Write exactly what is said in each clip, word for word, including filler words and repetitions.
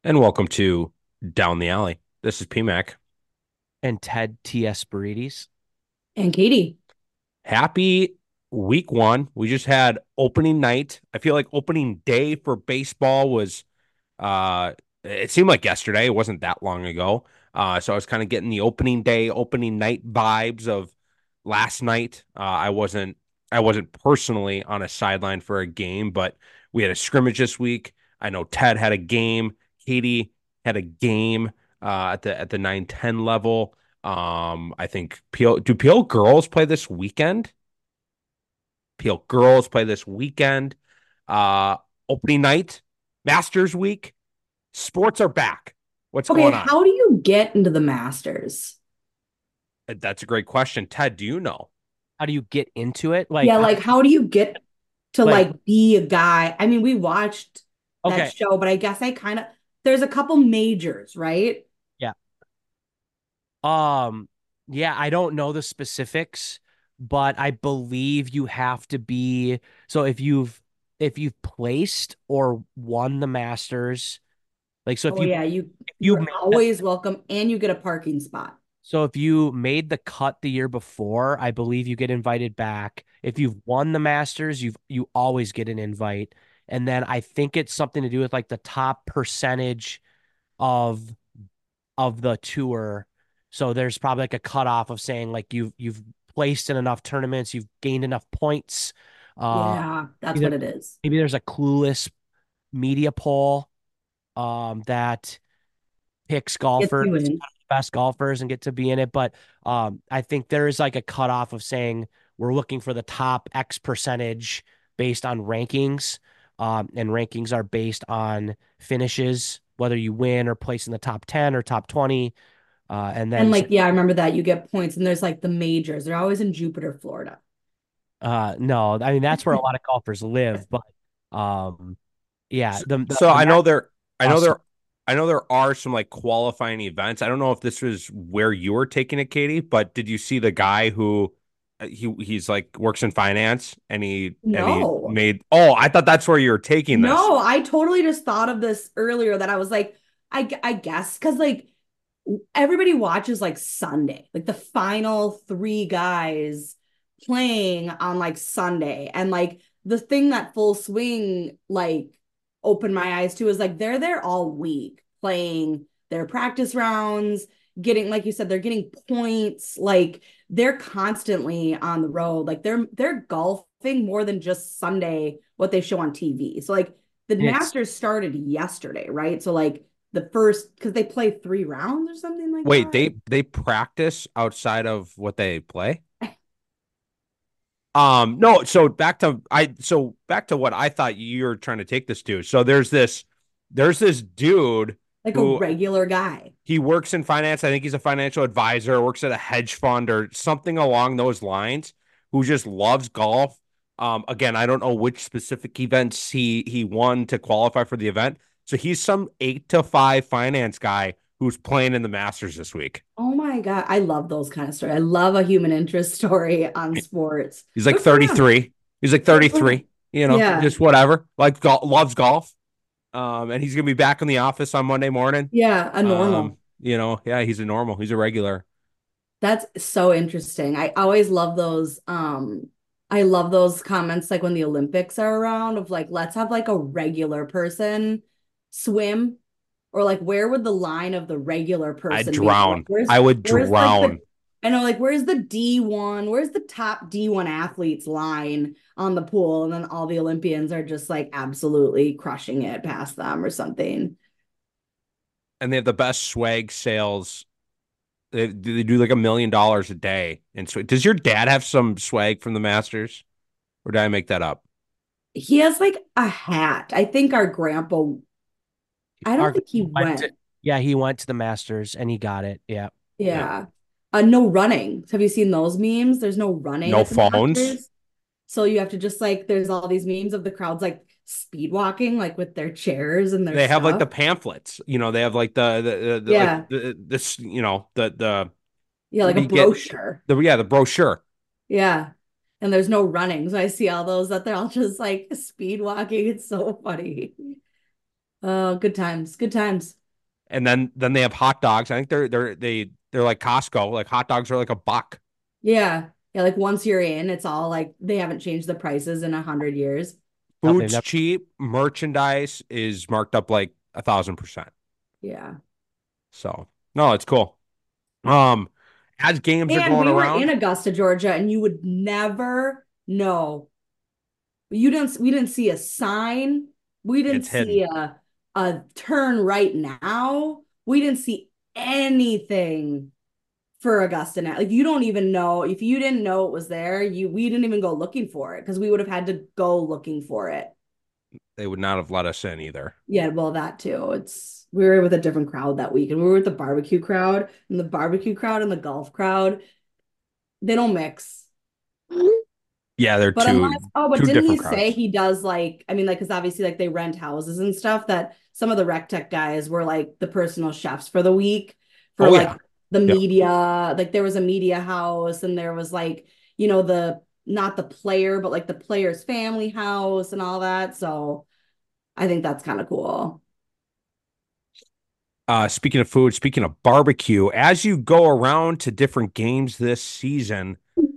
And welcome to Down the Alley. This is P Mac. And Ted T S. Barides. And Katie. Happy week one. We just had opening night. I feel like opening day for baseball was uh it seemed like yesterday. It wasn't that long ago. Uh so I was kind of getting the opening day, opening night vibes of last night. Uh I wasn't I wasn't personally on a sideline for a game, but we had a scrimmage this week. I know Ted had a game. Katie had a game uh at the at the nine ten level. Um, I think Peel do Peel girls play this weekend? Peel girls play this weekend. Uh, opening night, Masters week. Sports are back. What's Okay, going on? how do you get into the Masters? That's a great question. Ted, do you know? How do you get into it? Like, Yeah, how, like how do you get to like, like be a guy? I mean, we watched that okay, show, but I guess I kind of there's a couple majors, right? yeah. Um, yeah, I don't know the specifics, but I believe you have to be so if you've if you've placed or won the Masters, like so if Oh you yeah, you if you've you're made the, always welcome and you get a parking spot. so if you made the cut the year before, I believe you get invited back. If you've won the Masters, you've you always get an invite. And then I think it's something to do with like the top percentage of of the tour. So there's probably like a cutoff of saying like you've you've placed in enough tournaments, you've gained enough points. Uh, Yeah, that's either what it is. maybe there's a clueless media poll um that picks Gets golfers, you in. best golfers, and get to be in it. But um, I think there is like a cutoff of saying we're looking for the top X percentage based on rankings. Um, and rankings are based on finishes, whether you win or place in the top ten or top twenty. Uh, and And then, so, like, yeah, I remember that you get points and there's like the majors. They're always in Jupiter, Florida. uh, no, I mean, that's where a lot of golfers live. But um, yeah, So, the, the, so the I match know there, I know awesome. there, I know there are some like qualifying events. I don't know if this was where you were taking it, Katie, but did you see the guy who uh, he he's like works in finance and he and he No. made oh, I thought that's where you were taking this. No, I totally just thought of this earlier that I was like, I, I guess because like everybody watches like Sunday, like the final three guys playing on like Sunday. And like the thing that Full Swing like opened my eyes to is like they're there all week playing their practice rounds, getting, like you said, they're getting points, like they're constantly on the road. Like they're they're golfing more than just Sunday, what they show on T V. So like the And it's Masters started yesterday, right? So like the first because they play three rounds or something like Wait, that. they they practice outside of what they play? Um, no, so back to I so back to what I thought you were trying to take this to. So there's this there's this dude Like a who regular guy. he works in finance. I think he's a financial advisor, works at a hedge fund or something along those lines, who just loves golf. Um, again, I don't know which specific events he he won to qualify for the event. So he's some eight to five finance guy who's playing in the Masters this week. Oh my God. I love those kind of stories. I love a human interest story on sports. He's like Good for him. thirty-three. He's like Good for him. thirty-three, you know, Yeah. just whatever. Like go- loves golf. Um, and he's gonna be back in the office on Monday morning. Yeah. A Um, normal. you know, yeah, he's a normal, he's a regular. That's so interesting. I always love those. Um, I love those comments like when the Olympics are around of like, let's have like a regular person swim, or like where would the line of the regular I'd person be? Like, drown. where's I would where's like the drown. I know, like where's the D one? Where's the top D one athletes line on the pool? And then all the Olympians are just like absolutely crushing it past them or something. And they have the best swag sales. They, they do like a million dollars a day. And so, does your dad have some swag from the Masters, or did I make that up? He has like a hat. I think our grandpa, I don't our think he went to went. yeah, he went to the Masters and he got it. Yeah. Yeah. Yeah. Uh, no running. Have you seen those memes? There's no running No at the phones. Masters. So you have to just like, there's all these memes of the crowds like speed walking, like with their chairs and their They have like stuff. the pamphlets. You know, they have like the the, the, the like Yeah. the this. You know, the the Yeah. what Like do a you get? brochure. The yeah, the brochure. Yeah. And there's no running. So I see all those that they're all just like speed walking. It's so funny. Oh, good times. Good times. And then then they have hot dogs. I think they're they're they they're like Costco. Like hot dogs are like a buck. Yeah. Yeah, like once you're in, it's all like they haven't changed the prices in a hundred years. Nope, they've Food's never. cheap. Merchandise is marked up like a thousand percent. Yeah. So no, it's cool. Um, as games are And going we were in around, Augusta, Georgia, and you would never know. You didn't we didn't see a sign. We didn't it's hidden. see a a turn right now. We didn't see anything for Augusta now. Like you don't even know if you didn't know it was there, you we didn't even go looking for it because we would have had to go looking for it. They would not have let us in either. Yeah, well, that too. It's we were with a different crowd that week, and we were with the barbecue crowd, and the barbecue crowd and the golf crowd, they don't mix. Yeah, they're But unless, two oh, but two didn't he different say crowds. he does like, I mean, like, because obviously, like, they rent houses and stuff that some of the rec tech guys were like the personal chefs for the week for Oh like yeah. the Yep. media. Like, there was a media house and there was like, you know, the not the player, but like the player's family house and all that. So I think that's kind of cool. Uh, speaking of food, speaking of barbecue, as you go around to different games this season,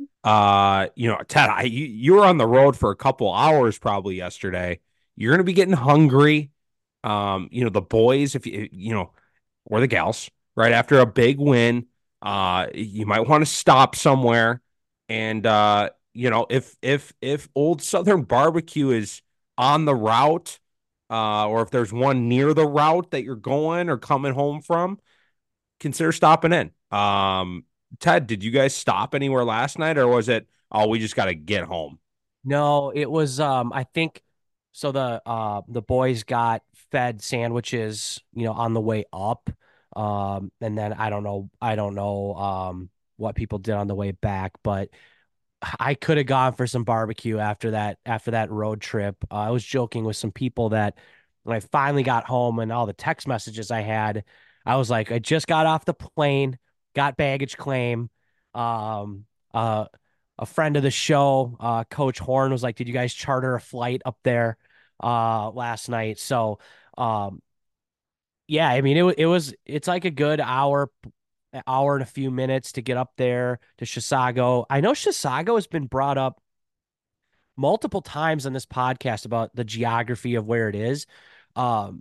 uh, you know, Ted, I you, you were on the road for a couple hours probably yesterday. You're gonna be getting hungry. Um, you know, the boys, if you you know, or the gals, right after a big win, uh, you might want to stop somewhere. And uh, you know, if if if Old Southern Barbecue is on the route, uh, or if there's one near the route that you're going or coming home from, consider stopping in. Um, Ted, did you guys stop anywhere last night, or was it, oh, we just got to get home? No, it was um I think so the uh the boys got fed sandwiches, you know, on the way up. Um and then I don't know I don't know um what people did on the way back, but I could have gone for some barbecue after that after that road trip. Uh, I was joking with some people that when I finally got home and all the text messages I had, I was like, I just got off the plane, got baggage claim. Um, uh, a friend of the show, uh, Coach Horn was like, "Did you guys charter a flight up there uh last night?" So, um, yeah, I mean, it wa- it was it's like a good hour an hour and a few minutes to get up there to Chisago. I know Chisago has been brought up multiple times on this podcast about the geography of where it is. Um,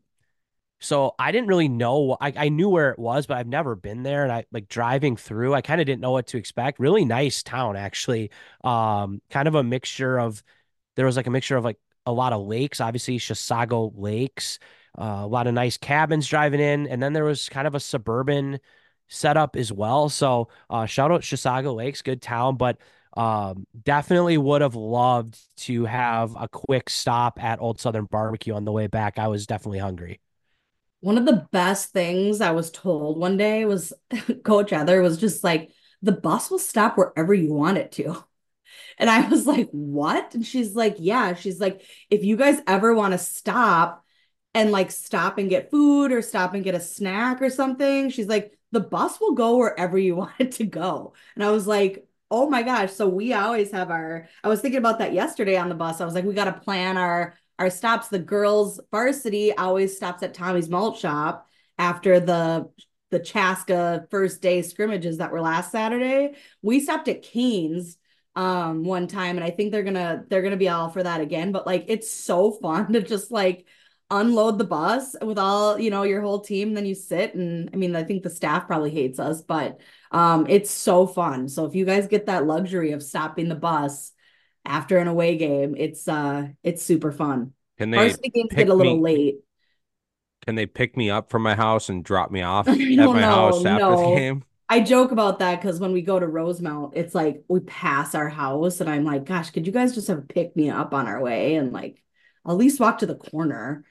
so I didn't really know. I, I knew where it was, but I've never been there. And I like driving through, I kind of didn't know what to expect. Really nice town, actually. Um, kind of a mixture of there was like a mixture of like a lot of lakes, obviously Chisago lakes, uh, a lot of nice cabins driving in, and then there was kind of a suburban setup as well. So uh, shout out Chisago Lakes, good town, but um, definitely would have loved to have a quick stop at Old Southern Barbecue on the way back. I was definitely hungry. One of the best things I was told one day was Coach Heather was just like, the bus will stop wherever you want it to. And I was like, what? And she's like, yeah. She's like, if you guys ever want to stop and like stop and get food or stop and get a snack or something, she's like, the bus will go wherever you want it to go. And I was like, oh my gosh. So we always have our, I was thinking about that yesterday on the bus. I was like, we got to plan our, our stops. The girls varsity always stops at Tommy's Malt Shop after the, the Chaska first day scrimmages that were last Saturday. We stopped at Canes um one time and I think they're gonna they're gonna be all for that again, but like it's so fun to just like unload the bus with all you know your whole team, then you sit. And I mean I think the staff probably hates us, but um it's so fun. So if you guys get that luxury of stopping the bus after an away game, it's uh it's super fun. Can they Varsity games get a pick little me? late. Can they pick me up from my house and drop me off at No, my no, house after the no. game? I joke about that because when we go to Rosemount, it's like we pass our house, and I'm like, gosh, could you guys just have picked me up on our way and like at least walk to the corner?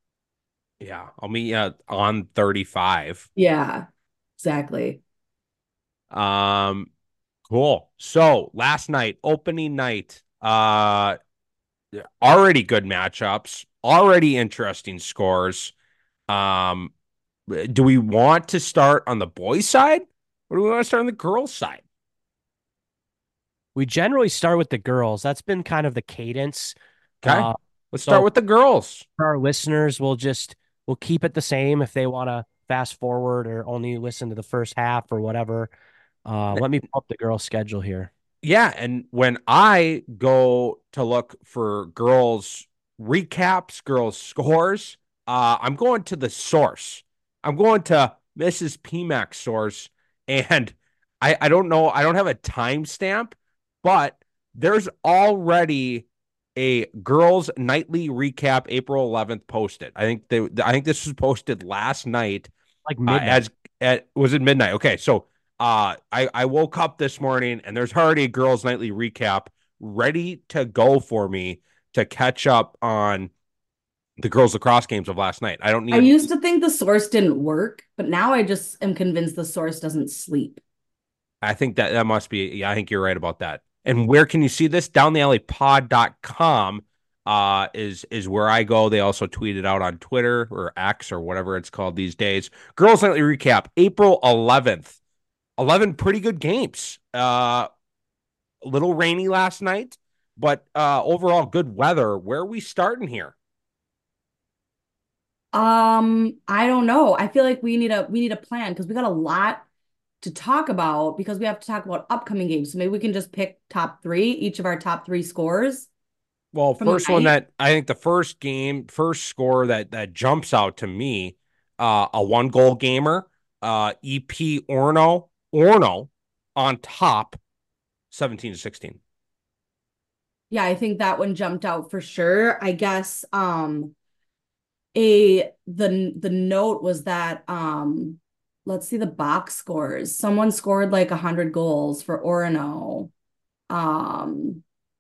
Yeah, I'll meet you on thirty-five. Yeah, exactly. Um, cool. So last night, opening night, uh, already good matchups, already interesting scores. Um, do we want to start on the boys' side, or do we want to start on the girls' side? We generally start with the girls. That's been kind of the cadence. Okay, Uh, let's start so with the girls. for our listeners, we'll just we'll keep it the same if they want to fast forward or only listen to the first half or whatever. Uh, let me pull up the girls' schedule here. Yeah, and when I go to look for girls recaps, girls scores, uh, I'm going to the source. I'm going to Missus P MAC's source, and I I don't know, I don't have a timestamp, but there's already a girls nightly recap April eleventh posted. I think they I think this was posted last night Like uh, midnight. as at was it midnight? Okay, so uh, I I woke up this morning and there's already a girls' nightly recap ready to go for me to catch up on the girls' lacrosse games of last night. I don't I need. used to think the source didn't work, but now I just am convinced the source doesn't sleep. I think that that must be. Yeah, I think you're right about that. And where can you see this? down the alley pod dot com uh, is is where I go. They also tweet it out on Twitter or X or whatever it's called these days. Girls' nightly recap, April eleventh. eleven pretty good games. Uh, a little rainy last night, but uh, overall good weather. Where are we starting here? Um, I don't know. I feel like we need a we need a plan because we got a lot to talk about because we have to talk about upcoming games. So maybe we can just pick top three, each of our top three scores Well, from the first one night. that I think the first game, first score that that jumps out to me, uh, a one goal gamer, uh, E P Orno, Orno on top, seventeen to sixteen. Yeah, I think that one jumped out for sure. I guess um a the the note was that um let's see the box scores. Someone scored like a hundred goals for Orono. Um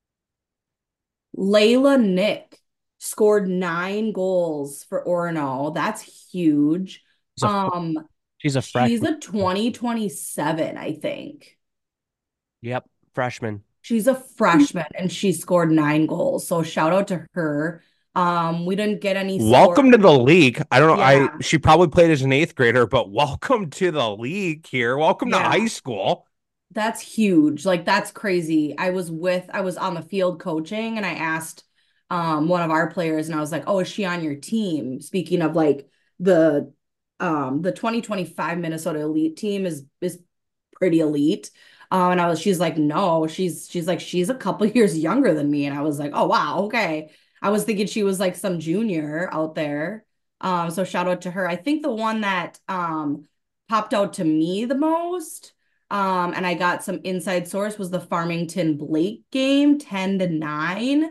Layla Nick scored nine goals for Orono. That's huge. She's a fr- Um she's a she's freshman. a twenty twenty-seven, I think. Yep, freshman. She's a freshman and she scored nine goals. So shout out to her. Um, we didn't get any score. Welcome to the league. I don't know. I Yeah, she probably played as an eighth grader, but welcome to the league here. Welcome to high yeah. school. That's huge. Like that's crazy. I was with I was on the field coaching and I asked um one of our players and I was like, "Oh, is she on your team?" Speaking of like the um the twenty twenty-five Minnesota Elite team is is pretty elite. Um and I was she's like, "No, she's she's like she's a couple years younger than me." And I was like, "Oh, wow, okay." I was thinking she was like some junior out there. Um so shout out to her. I think the one that um popped out to me the most um, and I got some inside source was the Farmington Blake game, ten to nine.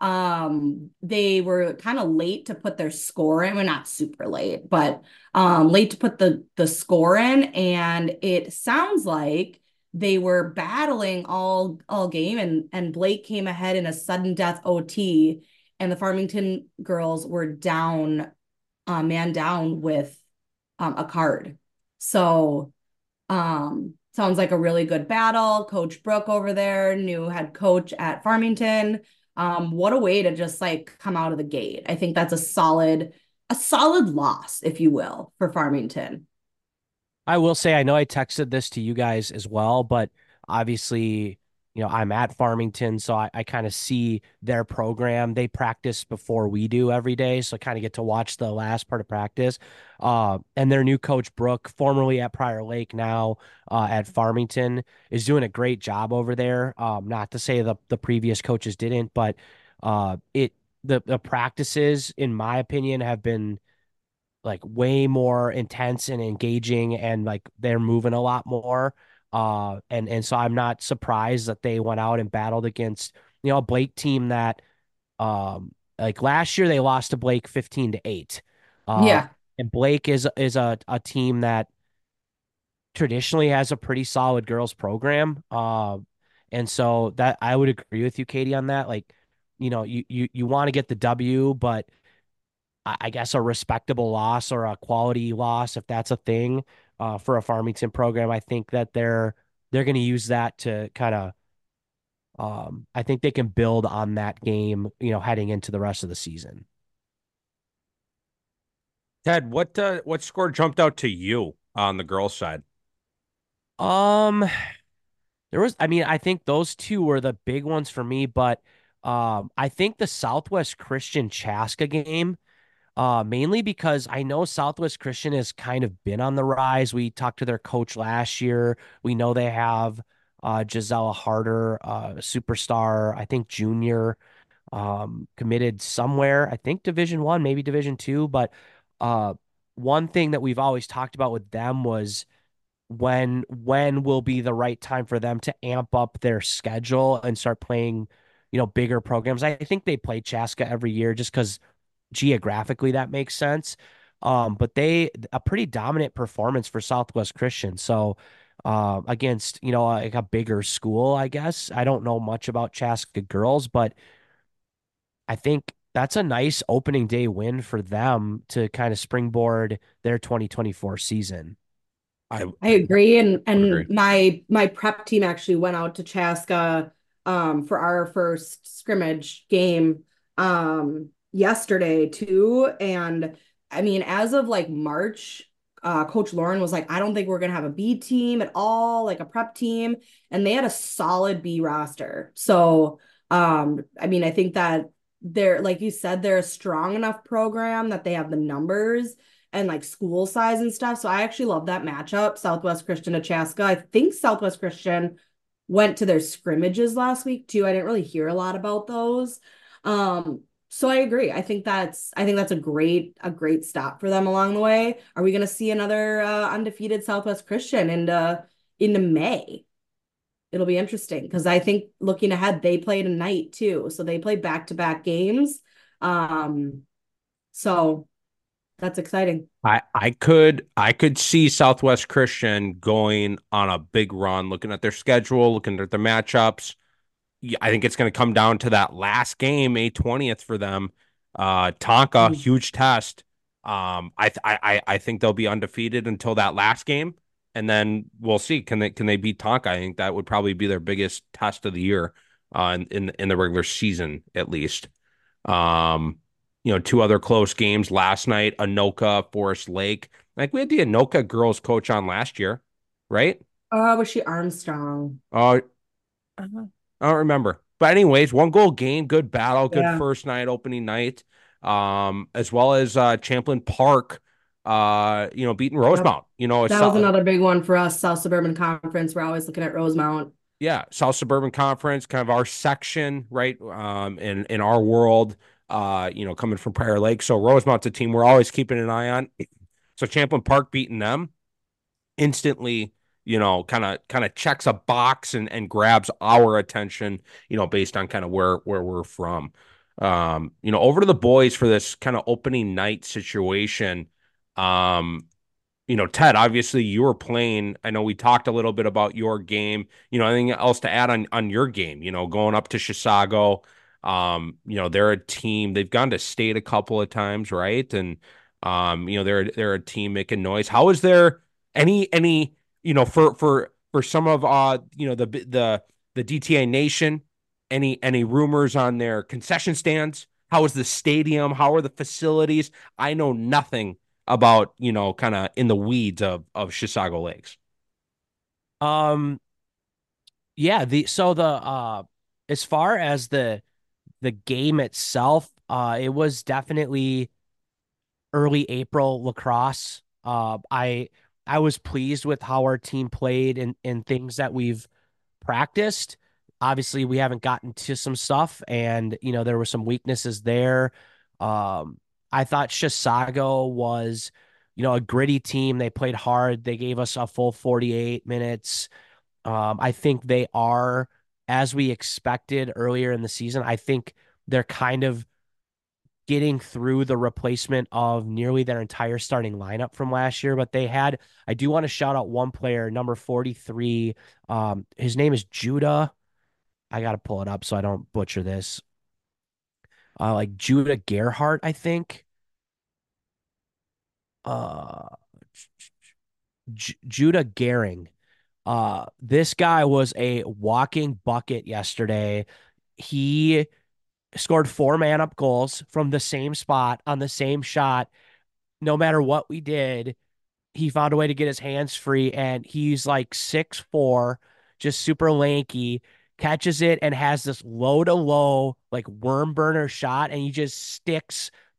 Um, they were kind of late to put their score in. Well, not super late, but um late to put the the score in. And it sounds like they were battling all all game and and Blake came ahead in a sudden death O T, and the Farmington girls were down, uh, man down with um a card. So um, sounds like a really good battle. Coach Brooke over there, new head coach at Farmington. Um, what a way to just like come out of the gate. I think that's a solid, a solid loss, if you will, for Farmington. I will say, I know I texted this to you guys as well, but obviously, you know, I'm at Farmington, so I, I kind of see their program. They practice before we do every day, so I kind of get to watch the last part of practice. Uh, and their new coach, Brooke, formerly at Prior Lake, now uh, at Farmington, is doing a great job over there. Um, not to say the the previous coaches didn't, but uh, it the the practices, in my opinion, have been like way more intense and engaging, and like they're moving a lot more. Uh and and so I'm not surprised that they went out and battled against, you know, a Blake team that um like last year they lost to Blake fifteen to eight. Uh Yeah. and Blake is is a, a team that traditionally has a pretty solid girls program. Uh, and so that I would agree with you, Katie, on that. Like, you know, you you you want to get the W, but I guess a respectable loss or a quality loss, if that's a thing, uh, for a Farmington program. I think that they're they're going to use that to kind of, um, I think they can build on that game, you know, heading into the rest of the season. Ted, what uh, what score jumped out to you on the girls' side? Um, there was, I mean, I think those two were the big ones for me, but um, I think the Southwest Christian Chaska game. Uh, mainly because I know Southwest Christian has kind of been on the rise. We talked to their coach last year. We know they have uh, Gisela Harder, uh, superstar, I think junior, um, committed somewhere. I think Division One, maybe Division Two. But uh, one thing that we've always talked about with them was when when will be the right time for them to amp up their schedule and start playing, you know, bigger programs. I think they play Chaska every year just because geographically that makes sense. Um, but they a pretty dominant performance for Southwest Christian. So uh, against, you know, like a bigger school, I guess. I don't know much about Chaska girls, but I think that's a nice opening day win for them to kind of springboard their twenty twenty-four season. I I agree. And would agree. and my my prep team actually went out to Chaska um for our first scrimmage game um yesterday too. And I mean, as of like March, uh Coach Lauren was like, I don't think we're gonna have a B team at all, like a prep team. And they had a solid B roster. So um, I mean, I think that they're like you said, they're a strong enough program that they have the numbers and like school size and stuff. So I actually love that matchup, Southwest Christian to Chaska. I think Southwest Christian went to their scrimmages last week too. I didn't really hear a lot about those. Um, so I agree. I think that's I think that's a great a great stop for them along the way. Are we going to see another uh, undefeated Southwest Christian into into May? It'll be interesting because I think looking ahead, they play tonight too. So they play back to back games. Um, so that's exciting. I I could I could see Southwest Christian going on a big run, looking at their schedule, looking at their matchups. Yeah, I think it's going to come down to that last game, May twentieth for them. Uh, Tonka, Mhm. huge test. Um, I, th- I I I think they'll be undefeated until that last game, and then we'll see. Can they can they beat Tonka? I think that would probably be their biggest test of the year, uh, in in, in the regular season at least. Um, you know, two other close games last night, Anoka, Forest Lake. Like we had the Anoka girls coach on last year, right? Oh, was she Armstrong? Uh, I don't remember. But anyways, one goal game, good battle, good Yeah. first night, opening night. Um, as well as uh Champlain Park, uh, you know, beating Yep. Rosemount. You know, it's That was South, another big one for us, South Suburban Conference. We're always looking at Rosemount. yeah, South Suburban Conference, kind of our section, right? Um, in in our world, uh, you know, coming from Prior Lake. So Rosemount's a team we're always keeping an eye on. So Champlain Park beating them instantly, you know, kind of kind of checks a box and and grabs our attention, you know, based on kind of where where we're from. Um, you know, over to the boys for this kind of opening night situation. Um, you know, Ted, obviously you were playing. I know we talked a little bit about your game. You know, anything else to add on on your game? You know, going up to Chisago. Um, you know, they're a team. They've gone to state a couple of times, right? And um, you know, they're they're a team making noise. How is there any any you know for for for some of uh you know the the the D T A Nation? Any any rumors on their concession stands? How is the stadium? How are the facilities? I know nothing about, you know, kind of in the weeds of of Chisago Lakes. Um, yeah, the so the uh as far as the the game itself, uh it was definitely early April lacrosse. Uh I I was pleased with how our team played and and things that we've practiced. Obviously, we haven't gotten to some stuff and you know there were some weaknesses there. Um I thought Chisago was, you know, a gritty team. They played hard. They gave us a full forty-eight minutes. Um, I think they are, as we expected earlier in the season. I think they're kind of getting through the replacement of nearly their entire starting lineup from last year. But they had, I do want to shout out one player, number forty-three. Um, his name is Judah. I got to pull it up so I don't butcher this. Uh, like Judah Gerhardt, I think. Uh, J Judah Gehring. Uh, this guy was a walking bucket yesterday. He scored four man up goals from the same spot on the same shot. No matter what we did, he found a way to get his hands free, and he's like six four, just super lanky, catches it and has this low to low, like worm burner shot, and he just sticks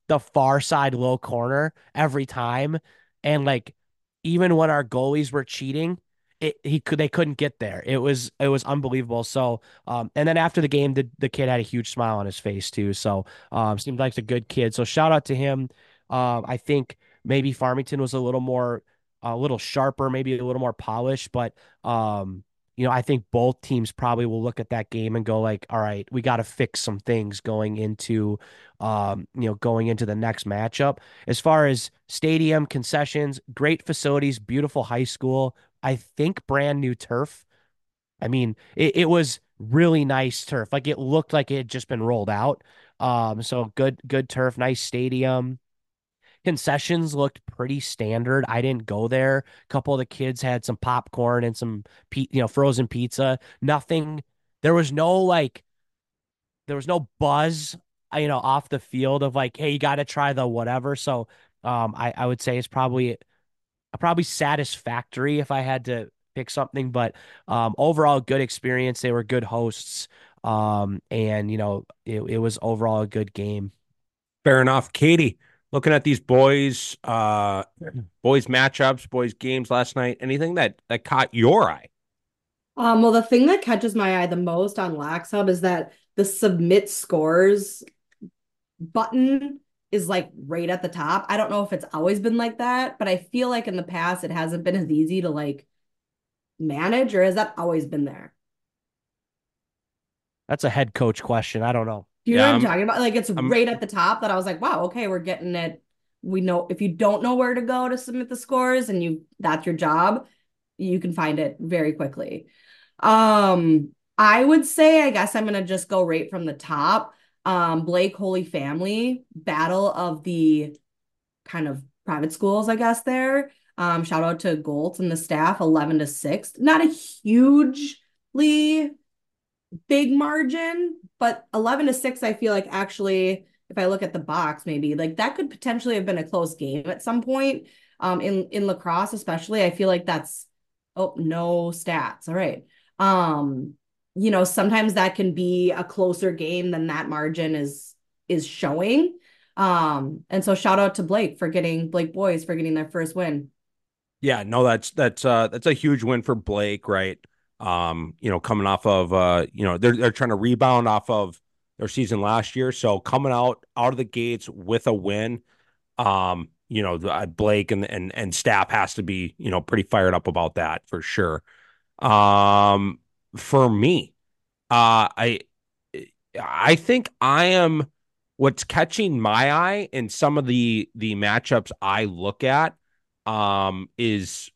the far side low corner every time. And like even when our goalies were cheating, it he could they couldn't get there. It was it was unbelievable. So um and then after the game, the, the kid had a huge smile on his face too. So um seemed like a good kid. So shout out to him. Um I think maybe Farmington was a little more a little sharper, maybe a little more polished, but um you know, I think both teams probably will look at that game and go like, all right, we got to fix some things going into, um, you know, going into the next matchup. As far as stadium concessions, great facilities, beautiful high school. I think brand new turf. I mean, it, it was really nice turf. Like it looked like it had just been rolled out. Um, so good, good turf, nice stadium. Concessions looked pretty standard. I didn't go there. A couple of the kids had some popcorn and some, pe- you know, frozen pizza. Nothing. There was no like, there was no buzz, uh, you know, off the field of like, hey, you got to try the whatever. So, um, I I would say it's probably probably satisfactory if I had to pick something, but um, overall good experience. They were good hosts, um, and you know, it it was overall a good game. Fair enough. Katie, looking at these boys, uh, boys matchups, boys games last night, anything that that caught your eye? Um, well, the thing that catches my eye the most on Lax Hub is that the submit scores button is like right at the top. I don't know if it's always been like that, but I feel like in the past it hasn't been as easy to like manage, or has that always been there? That's a head coach question. I don't know. Do you know Yeah, what I'm I'm, talking about? Like it's I'm, right at the top that I was like, wow, okay, we're getting it. We know if you don't know where to go to submit the scores and you that's your job, you can find it very quickly. Um, I would say, I guess I'm gonna just go right from the top. Um, Blake Holy Family, Battle of the kind of private schools, I guess there. Um, shout out to Golt and the staff, eleven to six. Not a hugely big margin, but eleven to six, I feel like actually, if I look at the box, maybe like that could potentially have been a close game at some point. Um, in in lacrosse, especially, I feel like that's oh no stats. All right. Um, you know, sometimes that can be a closer game than that margin is is showing. Um, and so shout out to Blake for getting Blake boys for getting their first win. yeah, no, that's that's uh that's a huge win for Blake, right? Um, you know, coming off of uh, you know, they're they're trying to rebound off of their season last year, so coming out out of the gates with a win, um, you know, the, uh, Blake and and and staff has to be, you know, pretty fired up about that for sure. Um, for me, uh, I I think I am what's catching my eye in some of the the matchups I look at, um, is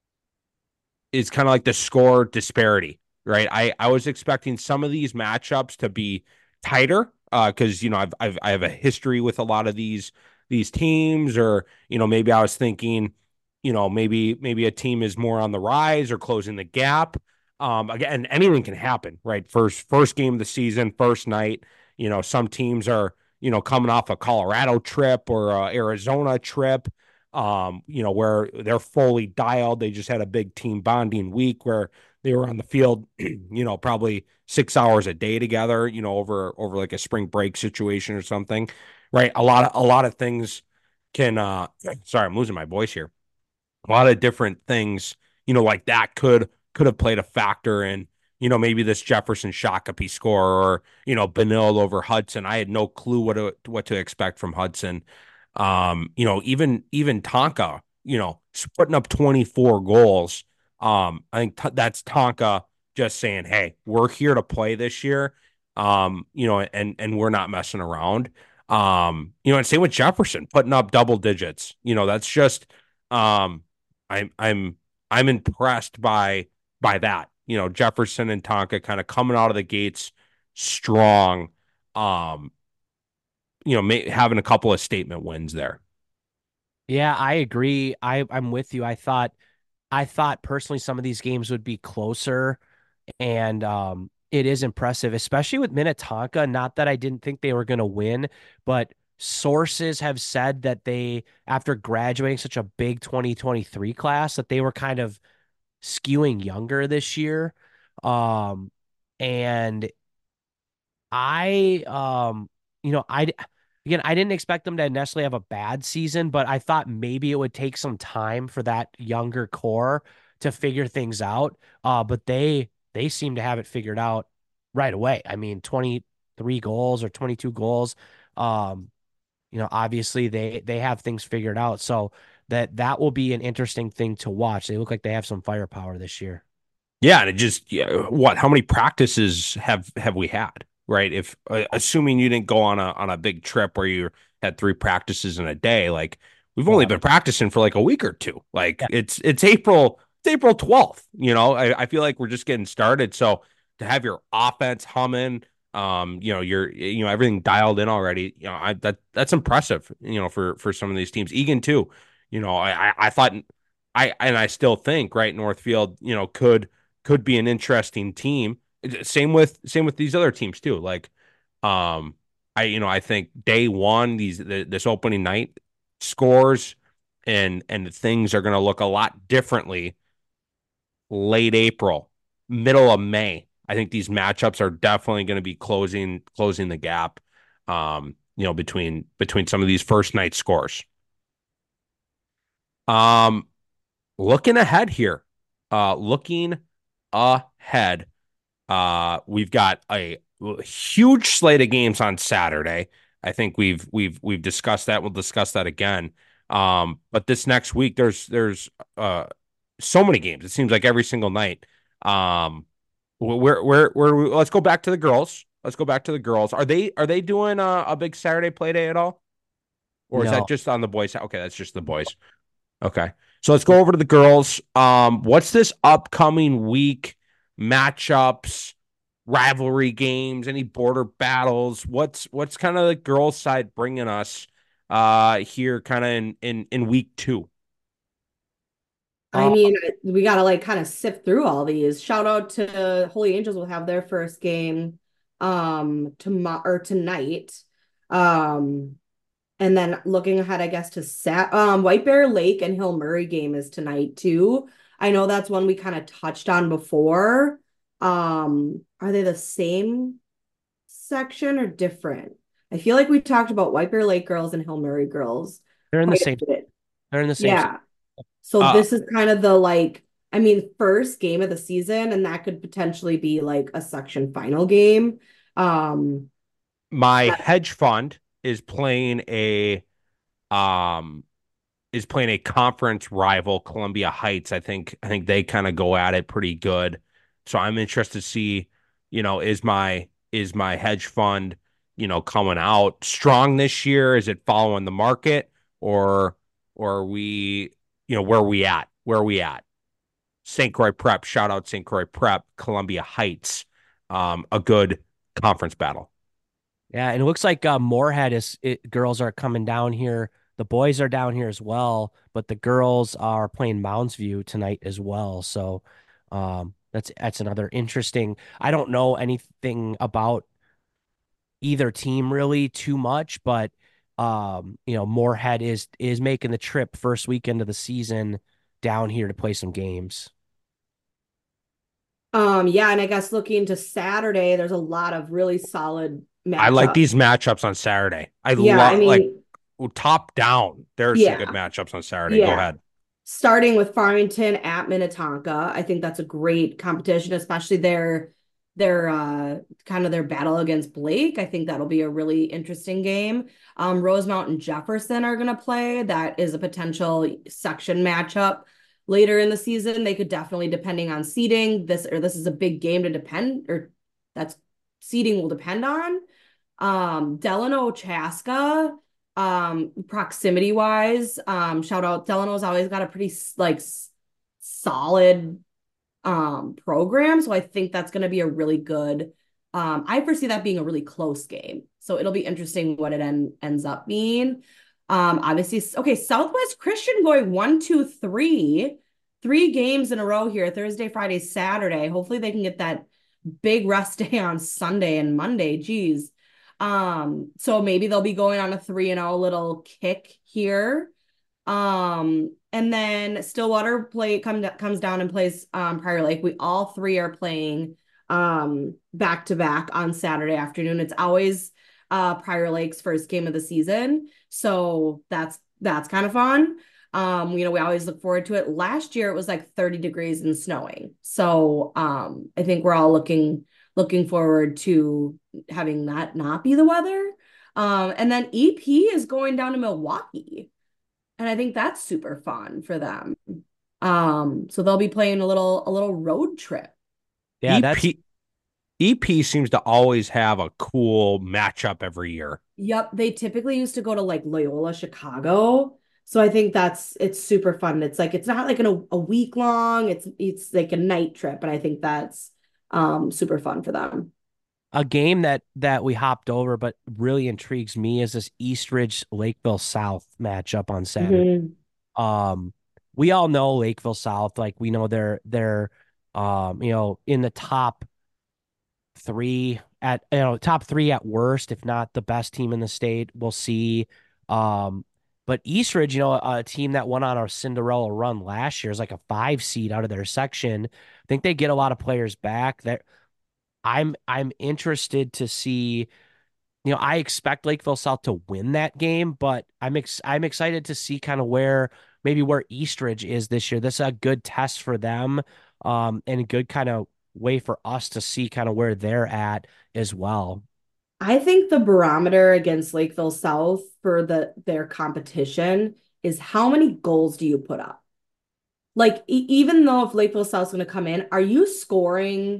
is kind of like the score disparity, right? I I was expecting some of these matchups to be tighter, uh, because you know I've I've I have a history with a lot of these these teams, or you know maybe I was thinking, you know maybe maybe a team is more on the rise or closing the gap. Um, again, anything can happen, right? First first game of the season, first night. You know, some teams are you know coming off a Colorado trip or a Arizona trip, um, you know, where they're fully dialed. They just had a big team bonding week where they were on the field, you know, probably six hours a day together, you know, over over like a spring break situation or something. Right. A lot of a lot of things can uh sorry, I'm losing my voice here. A lot of different things, you know, like that could could have played a factor in, you know, maybe this Jefferson Shakopee score, or, you know, Benil over Hudson. I had no clue what to what to expect from Hudson. Um, you know, even even Tonka, you know, putting up twenty-four goals. Um, I think t- that's Tonka just saying, "Hey, we're here to play this year." Um, you know, and and we're not messing around. Um, you know, and same with Jefferson putting up double digits. You know, that's just um I'm I'm I'm impressed by by that. You know, Jefferson and Tonka kind of coming out of the gates strong. Um, you know, may, having a couple of statement wins there. Yeah, I agree. I I'm with you. I thought I thought personally some of these games would be closer, and um, it is impressive, especially with Minnetonka. Not that I didn't think they were going to win, but sources have said that they, after graduating such a big twenty twenty-three class, that they were kind of skewing younger this year. Um, and I, um, you know, I Again, I didn't expect them to necessarily have a bad season, but I thought maybe it would take some time for that younger core to figure things out. Uh, but they they seem to have it figured out right away. I mean, twenty-three goals or twenty-two goals. Um, you know, obviously they they have things figured out. So that that will be an interesting thing to watch. They look like they have some firepower this year. Yeah, and it just yeah, what? How many practices have have we had? Right? If uh, assuming you didn't go on a on a big trip where you had three practices in a day, like we've only been Eleven. practicing for like a week or two. Like Yeah. it's it's April, it's April twelfth. You know, I, I feel like we're just getting started. So to have your offense humming, um, you know, you're you know everything dialed in already. You know, I that that's impressive. You know, for for some of these teams, Egan too. You know, I I, I thought I and I still think right Northfield. You know, could could be an interesting team. Same with same with these other teams too. Like, um, I you know I think day one these this opening night scores and and things are going to look a lot differently late April, middle of May. I think these matchups are definitely going to be closing closing the gap. Um, you know between between some of these first night scores. Um, looking ahead here, uh, looking ahead. Uh, we've got a huge slate of games on Saturday. I think we've we've we've discussed that. We'll discuss that again. Um, but this next week, there's there's uh so many games. It seems like every single night. Um, where where where let's go back to the girls. Let's go back to the girls. Are they are they doing a, a big Saturday play day at all, or is that No. just on the boys? Okay, that's just the boys. Okay. So let's go over to the girls. Um, what's this upcoming week? Matchups, rivalry games, any border battles? What's what's kind of the girls' side bringing us uh here kind of in, in in week two? I Uh, mean, we got to like kind of sift through all these. Shout out to Holy Angels will have their first game um tomorrow or tonight. Um and then looking ahead, I guess to Sat um White Bear Lake and Hill Murray game is tonight too. I know that's one we kind of touched on before. Um, are they the same section or different? I feel like we talked about White Bear Lake girls and Hill Murray girls they're in the quite same. a bit. They're in the same. Yeah. So Uh this is kind of the like, I mean, first game of the season, and that could potentially be like a section final game. Um, my hedge fund is playing a um is playing a conference rival, Columbia Heights. I think I think they kind of go at it pretty good. So I'm interested to see, you know, is my is my hedge fund, you know, coming out strong this year? Is it following the market or or are we, you know, where are we at? Where are we at? Saint Croix Prep, shout out Saint Croix Prep, Columbia Heights. Um, a good conference battle. Yeah, and it looks like uh, Moorhead is it, girls are coming down here. The boys are down here as well, but the girls are playing Mounds View tonight as well. So um, that's that's another interesting. I don't know anything about either team really too much, but um, you know, Moorhead is is making the trip first weekend of the season down here to play some games. um, yeah, and I guess looking to Saturday, there's a lot of really solid I like matchups. these matchups on Saturday. I Yeah, I love like mean, top down. There's some good yeah, matchups on Saturday. Go yeah. ahead. Starting with Farmington at Minnetonka. I think that's a great competition, especially their their uh kind of their battle against Blake. I think that'll be a really interesting game. Um, Rosemount and Jefferson are gonna play. That is a potential section matchup later in the season. They could definitely, depending on seeding, this or this is a big game to depend or that's seeding will depend on. Um, Delano Chaska, um, proximity wise, um, shout out Delano's always got a pretty like solid um program. So I think that's going to be a really good. Um, I foresee that being a really close game. So it'll be interesting what it en ends up being. Um, obviously, okay, Southwest Christian going one, two, three, three games in a row here, Thursday, Friday, Saturday. Hopefully they can get that big rest day on Sunday and Monday. Geez. Um, so maybe they'll be going on a three and oh little kick here. Um, and then Stillwater play come, comes down and plays um Prior Lake. We all three are playing um back to back on Saturday afternoon. It's always uh, Prior Lake's first game of the season. So that's that's kind of fun. Um, you know, we always look forward to it. Last year it was like thirty degrees and snowing. So um, I think we're all looking looking forward to having that not be the weather. Um, and then E P is going down to Milwaukee. And I think that's super fun for them. Um, so they'll be playing a little a little road trip. Yeah, that's E P E P seems to always have a cool matchup every year. Yep, they typically used to go to like Loyola, Chicago. So I think that's it's super fun. It's like it's not like an, a, a week long. It's it's like a night trip, and I think that's um super fun for them. a game that that we hopped over, but really intrigues me is this Eastridge Lakeville South matchup on Saturday. Mhm. Um, we all know Lakeville South, like we know they're they're um, you know, in the top three at you know, top three at worst, if not the best team in the state. We'll see. Um, but Eastridge, you know, a team that went on our Cinderella run last year is like a five seed out of their section. I think they get a lot of players back. That I'm I'm interested to see. You know, I expect Lakeville South to win that game, but I'm ex I'm excited to see kind of where maybe where Eastridge is this year. This is a good test for them, um, and a good kind of way for us to see kind of where they're at as well. I think the barometer against Lakeville South for the their competition is how many goals do you put up? Like e- even though if Lakeville South's going to come in, are you scoring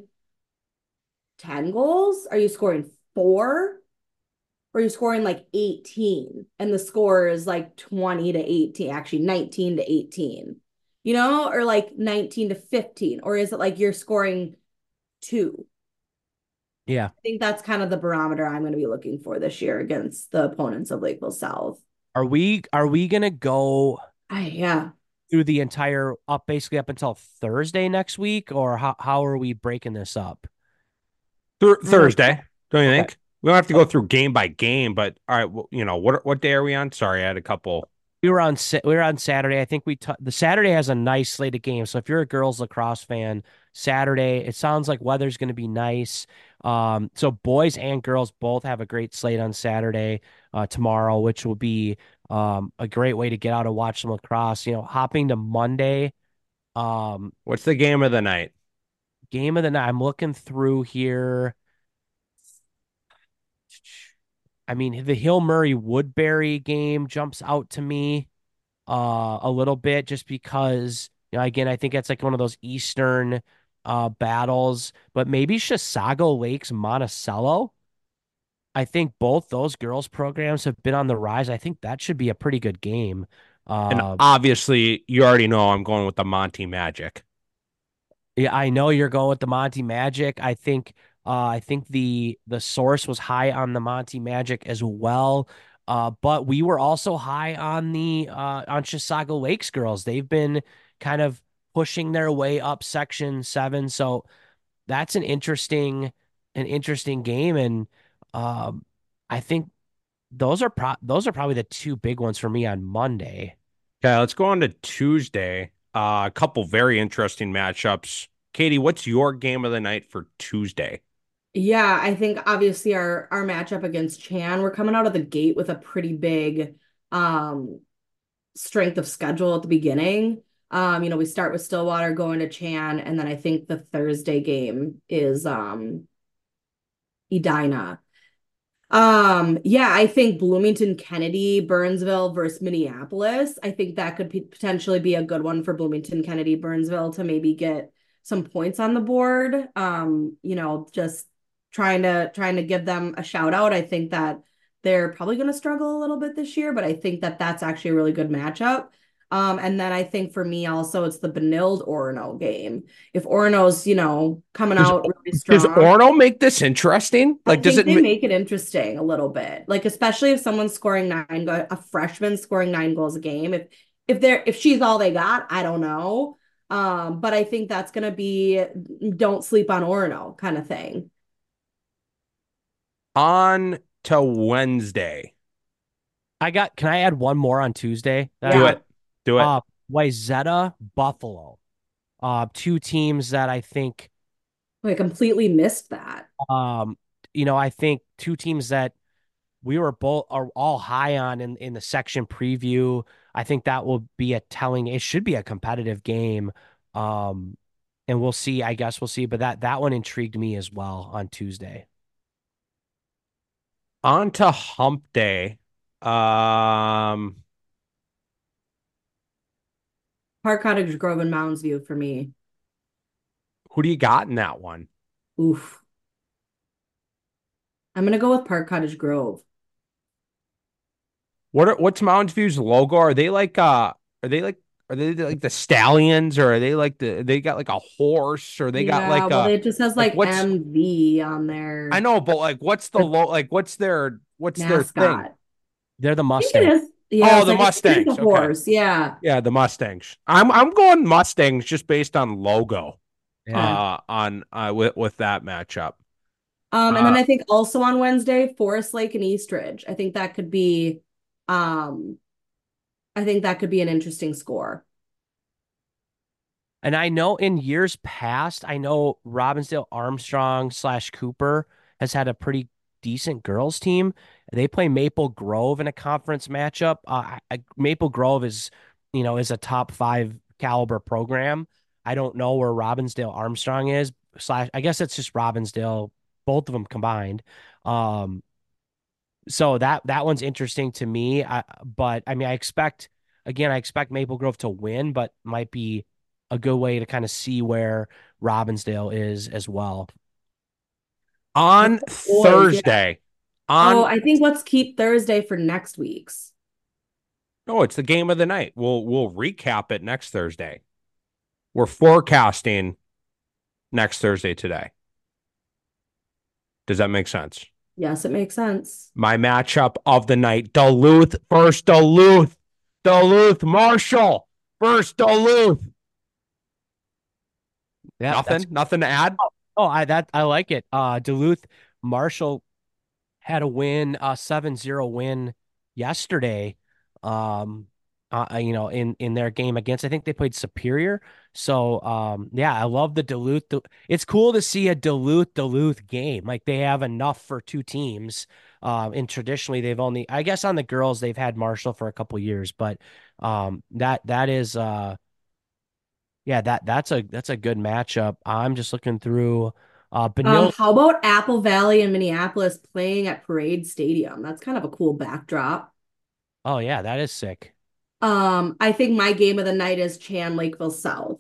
ten goals? Are you scoring four? Or you're scoring like eighteen and the score is like twenty to eighteen, actually nineteen to eighteen, you know, or like nineteen to fifteen, or is it like you're scoring two? Yeah. I think that's kind of the barometer I'm going to be looking for this year against the opponents of Lakeville South. Are we are we gonna go I, yeah. through the entire up basically up until Thursday next week, or how how are we breaking this up? Th- I don't Thursday, know. don't you Okay. think? We don't have to go Okay. through game by game, but all right, well, you know, what what day are we on? Sorry, I had a couple. We were on Sa- we were on Saturday. I think we t the Saturday has a nice slate of games. So if you're a girls lacrosse fan, Saturday it sounds like weather's going to be nice. Um, so boys and girls both have a great slate on Saturday, uh, tomorrow, which will be um a great way to get out and watch some lacrosse. You know, hopping to Monday, um, What's the game of the night? game of the night. I'm looking through here. I mean, the Hill Murray Woodbury game jumps out to me uh a little bit just because you know again I think that's like one of those Eastern uh battles, but maybe Chisago Lakes Monticello. I think both those girls programs have been on the rise. I think that should be a pretty good game. And Uh obviously, you already know I'm going with the Monty Magic. yeah, I know you're going with the Monty Magic. I think uh I think the the source was high on the Monty Magic as well. Uh, but we were also high on the uh on Chisago Lakes girls. They've been kind of pushing their way up section seven. So that's an interesting an interesting game. And um I think those are pro those are probably the two big ones for me on Monday. Okay, let's go on to Tuesday. Uh, a couple very interesting matchups. Katie, what's your game of the night for Tuesday? Yeah, I think obviously our our matchup against Chan, we're coming out of the gate with a pretty big um strength of schedule at the beginning. Um, you know, we start with Stillwater going to Chan, and then I think the Thursday game is um Edina. Um, yeah, I think Bloomington Kennedy, Burnsville versus Minneapolis. I think that could p potentially be a good one for Bloomington Kennedy, Burnsville to maybe get some points on the board. Um, you know, just trying to trying to give them a shout out. I think that they're probably going to struggle a little bit this year, but I think that that's actually a really good matchup. Um, and then I think for me also it's the Benilde Orono game. If Orono's, you know, coming Does out really does strong, Orno make this interesting? I Like, does think it? they ma- make it interesting a little bit. Like especially if someone's scoring nine go a freshman scoring nine goals a game. If if they're if she's all they got, I don't know. Um, but I think that's gonna be don't sleep on Orono kind of thing. On to Wednesday. I got can I add one more on Tuesday that I Do Yeah. want? it. Do it. Uh Wayzata Buffalo. Uh two teams that I think I completely missed that. um you know, I think two teams that we were both are all high on in in the section preview. I think that will be a telling. It should be a competitive game. Um, and we'll see. I guess we'll see. But that that one intrigued me as well on Tuesday. On to hump day. Um, Park Cottage Grove and Mounds View for me. who do you got in that one? Oof. I'm gonna go with Park Cottage Grove. What are what's Mountain View's logo? Are they like uh are they like are they like the stallions, or are they like the they got like a horse, or they got Yeah, like well, a it just has like like what's M V on I their know, but like what's the the low like what's their what's their thing? mascot. They're the I think it Mustang. is. Oh, Yes, the I think it is Mustangs. a Okay. horse. Yeah. Yeah, the Mustangs. I'm I'm going Mustangs just based on logo Yeah. Okay. uh on uh with with that matchup. Um, and then Uh I think also on Wednesday, Forest Lake and Eastridge. I think that could be um I think that could be an interesting score. And I know in years past, I know Robbinsdale Armstrong slash Cooper has had a pretty decent girls team. They play Maple Grove in a conference matchup. Uh, I, Maple Grove is, you know, is a top five caliber program. I don't know where Robbinsdale Armstrong is. Slash, I guess it's just Robbinsdale, both of them combined. Um, so that that one's interesting to me. I, but I mean, I expect again, I expect Maple Grove to win, but might be a good way to kind of see where Robbinsdale is as well. on Boys, yeah. Thursday. Oh, On I think let's keep Thursday for next week's. No, it's the game of the night. We'll we'll recap it next Thursday. We're forecasting next Thursday today. Does that make sense? Yes, it makes sense. My matchup of the night: Duluth versus Duluth. Duluth Marshall versus Duluth. Yeah, that's Nothing, nothing to add. oh, I that I like it. Uh Duluth Marshall had a win, a seven zero win yesterday. Um, uh, uh, you know, in in their game against, I think they played Superior. So, um, yeah, I love the Duluth. It's cool to see a Duluth Duluth game. Like they have enough for two teams. Um, and traditionally they've only, I guess, on the girls they've had Marshall for a couple years, but um, that that is uh, yeah, that that's a that's a good matchup. I'm just looking through. Uh, Um, Benil. how about Apple Valley and Minneapolis playing at Parade Stadium? That's kind of a cool backdrop. Oh yeah, that is sick. Um, I think my game of the night is Chan Lakeville South.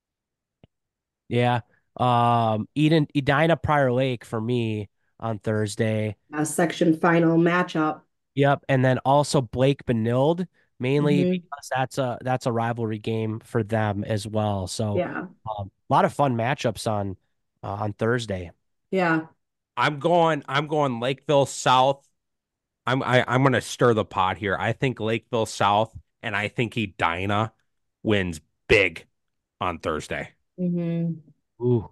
Yeah. Um, Eden, Edina Prior Lake for me on Thursday. A section final matchup. Yep. And then also Blake Benilde, mainly Hmm. because that's a that's a rivalry game for them as well. So Yeah. um, a lot of fun matchups on uh, on Thursday. Yeah. I'm going. I'm going Lakeville South. I'm I, I'm going to stir the pot here. I think Lakeville South, and I think Edina wins big on Thursday. Hmm. Ooh.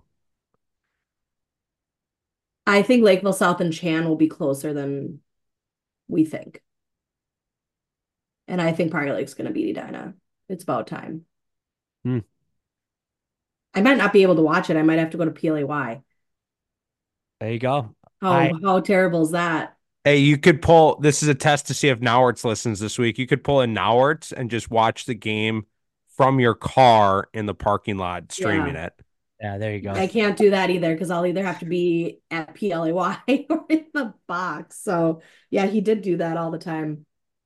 I think Lakeville South and Chan will be closer than we think. And I think Prior Lake's going to beat Edina. It's about time. Hmm. I might not be able to watch it. I might have to go to P L A Y. There you go. I Oh, how terrible is that? Hey, you could pull. This is a test to see if Nowarts listens this week. You could pull in Nowarts and just watch the game from your car in the parking lot, streaming Yeah. it. yeah, there you go. I can't do that either because I'll either have to be at P L A Y or in the box. So yeah, he did do that all the time.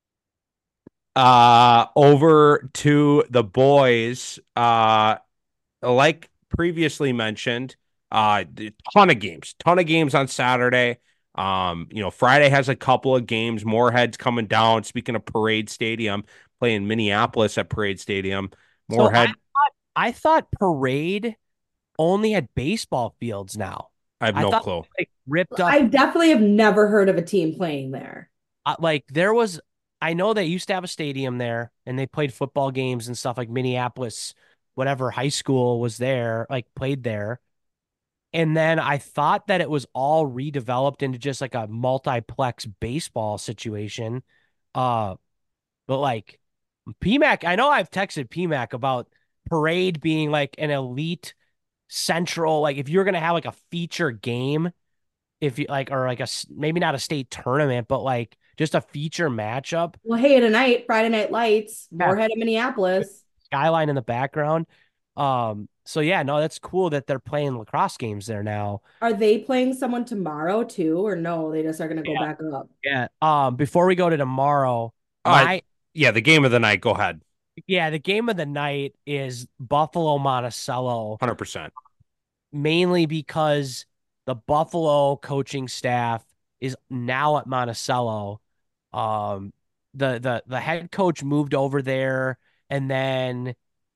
Uh, over to the boys. Uh, like previously mentioned, uh, ton of games, ton of games on Saturday. Um, you know, Friday has a couple of games. Moorhead's coming down. Speaking of Parade Stadium, playing Minneapolis at Parade Stadium. So I Moorhead, thought I thought Parade only had baseball fields now. I have I no thought clue. they, like ripped up I definitely have never heard of a team playing there. uh, like there was I know they used to have a stadium there and they played football games and stuff like Minneapolis, whatever high school was there, like played there. And then I thought that it was all redeveloped into just like a multiplex baseball situation. Uh, but like P MAC, I know I've texted P MAC about Parade being like an elite central, like if you're gonna have like a feature game, if you like, or like a maybe not a state tournament, but like just a feature matchup. Well, hey, tonight, Friday Night Lights, Yeah, Moorhead and Minneapolis. skyline in the background. Um, so yeah, no, that's cool that they're playing lacrosse games there now. Are they playing someone tomorrow too, or no? They just are going to go Yeah, back up. yeah. Um, before we go to tomorrow, Uh, my yeah, the game of the night. Go ahead. yeah, the game of the night is Buffalo Monticello, one hundred percent. mainly because the Buffalo coaching staff is now at Monticello. Um, the the the head coach moved over there, and then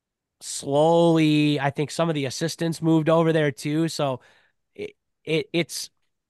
slowly, I think some of the assistants moved over there too. So it, it it's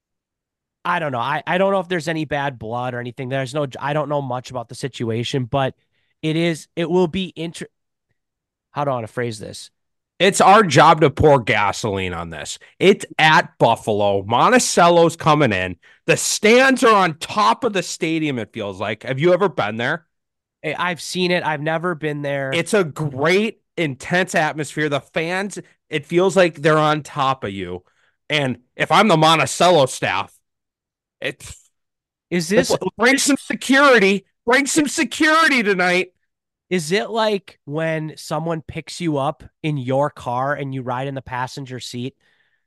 I don't know. I, I don't know if there's any bad blood or anything. There's no I don't know much about the situation, but it is it will be inter how do I want to phrase this? It's our job to pour gasoline on this. It's at Buffalo. Monticello's coming in. The stands are on top of the stadium, it feels like. Have you ever been there? I- I've seen it. I've never been there. It's a great, intense atmosphere. The fans, it feels like they're on top of you. And if I'm the Monticello staff, it's Is this bring some security. Bring some security tonight. is it like when someone picks you up in your car and you ride in the passenger seat?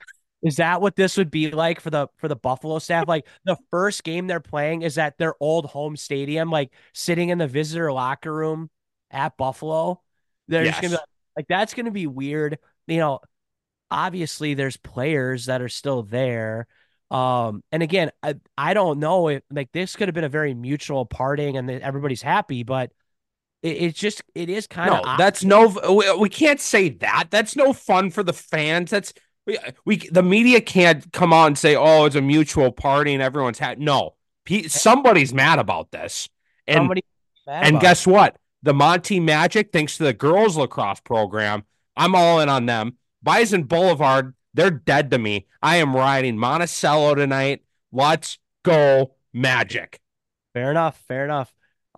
Is that what this would be like for the for the Buffalo staff? Like the first game they're playing is at their old home stadium, like sitting in the visitor locker room at Buffalo. They're just gonna be Yes. like, like that's gonna be weird. You know, obviously there's players that are still there. Um, and again, I, I don't know if like this could have been a very mutual parting and everybody's happy, but it, it's just it is kind of No, odd. that's no. We, we can't say that. That's no fun for the fans. That's we, we the media can't come on and say, "Oh, it's a mutual party and everyone's happy." No, somebody's mad about this, and Somebody mad and about it. guess what? The Monty Magic, thanks to the girls lacrosse program, I'm all in on them. Bison Boulevard, they're dead to me. I am riding Monticello tonight. Let's go Magic. Fair enough. Fair enough.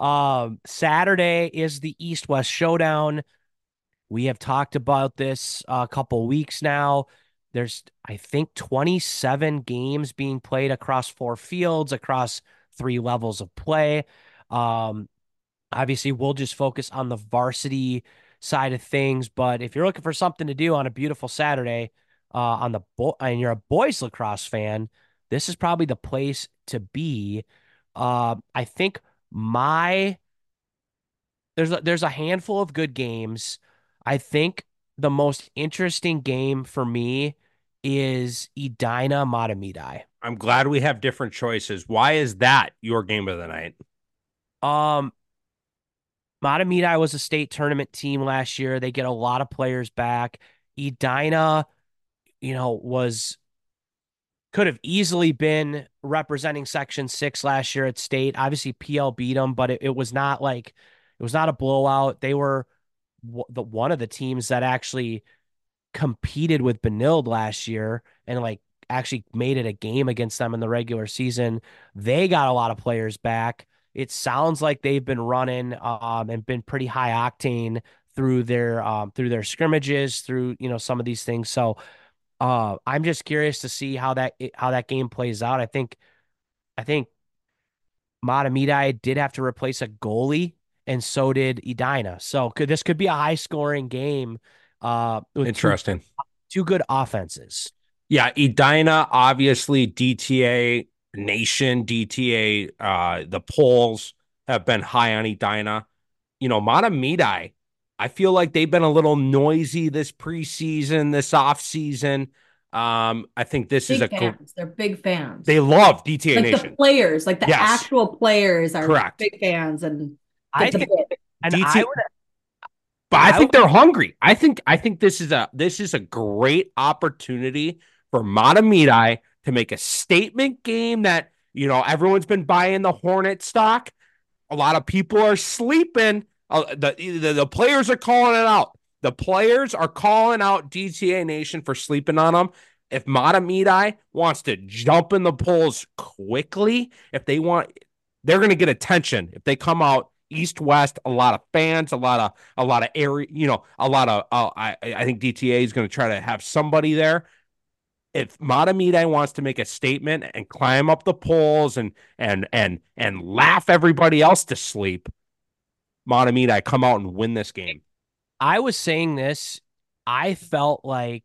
Um, Saturday is the East West Showdown. We have talked about this a couple weeks now. There's, I think, twenty-seven games being played across four fields, across three levels of play. Um, obviously, we'll just focus on the varsity side of things. But if you're looking for something to do on a beautiful Saturday, uh, on the bo- and you're a boys lacrosse fan, this is probably the place to be. Uh, I think my there's a, there's a handful of good games. I think the most interesting game for me is Edina Matamidi. I'm glad we have different choices. Why is that your game of the night? Um, Matamidi was a state tournament team last year. They get a lot of players back. Edina, you know, was could have easily been representing Section Six last year at state. Obviously, P L beat them, but it, it was not like it was not a blowout. They were w- the one of the teams that actually competed with Benilde last year and like actually made it a game against them in the regular season. They got a lot of players back. It sounds like they've been running um, and been pretty high octane through their um, through their scrimmages, through you know some of these things. So uh, I'm just curious to see how that how that game plays out. I think I think Matamidi did have to replace a goalie, and so did Edina. So could this could be a high scoring game uh, with two Interesting. two good offenses. Yeah, Edina, obviously D T A Nation, D T A, uh, the polls have been high on Edina. You know, Matamidi, I feel like they've been a little noisy this preseason, this offseason. Um, I think this is Big a fans. They're big fans. they love D T A like Nation. the players, like the Yes. actual players are Correct. big fans, and I it's a think, bit. and D T I would, But I I think would- they're hungry. I think I think this is a this is a great opportunity for Matamidi to make a statement game that, you know, everyone's been buying the Hornet stock. A lot of people are sleeping. Uh, the, the the players are calling it out. The players are calling out D T A Nation for sleeping on them. If Matamidi wants to jump in the polls quickly, if they want, they're going to get attention if they come out east west. A lot of fans, a lot of a lot of area, you know, a lot of. Uh, I I think D T A is going to try to have somebody there. if Matamide wants to make a statement and climb up the polls and and and and laugh everybody else to sleep, Matamide come out and win this game. I was saying this. I felt like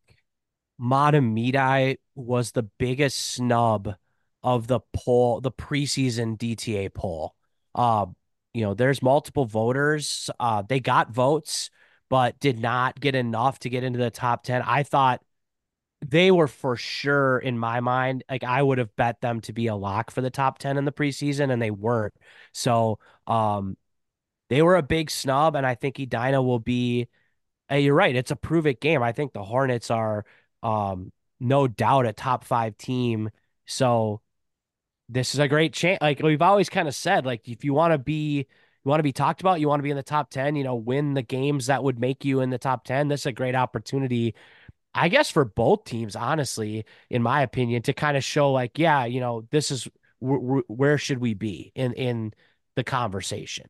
Matamidi was the biggest snub of the poll, the preseason D T A poll. Uh, you know, there's multiple voters. Uh, they got votes, but did not get enough to get into the top ten. I thought they were for sure in my mind. Like I would have bet them to be a lock for the top ten in the preseason, and they weren't. So, um, they were a big snub, and I think Edina will be. Hey, you're right. It's a prove it game. I think the Hornets are um no doubt a top five team. So this is a great chance. Like we've always kind of said, like if you want to be you want to be talked about, you want to be in the top ten, you know, win the games that would make you in the top ten. This is a great opportunity, I guess, for both teams, honestly, in my opinion, to kind of show like, yeah, you know, this is wh- wh- where should we be in in the conversation.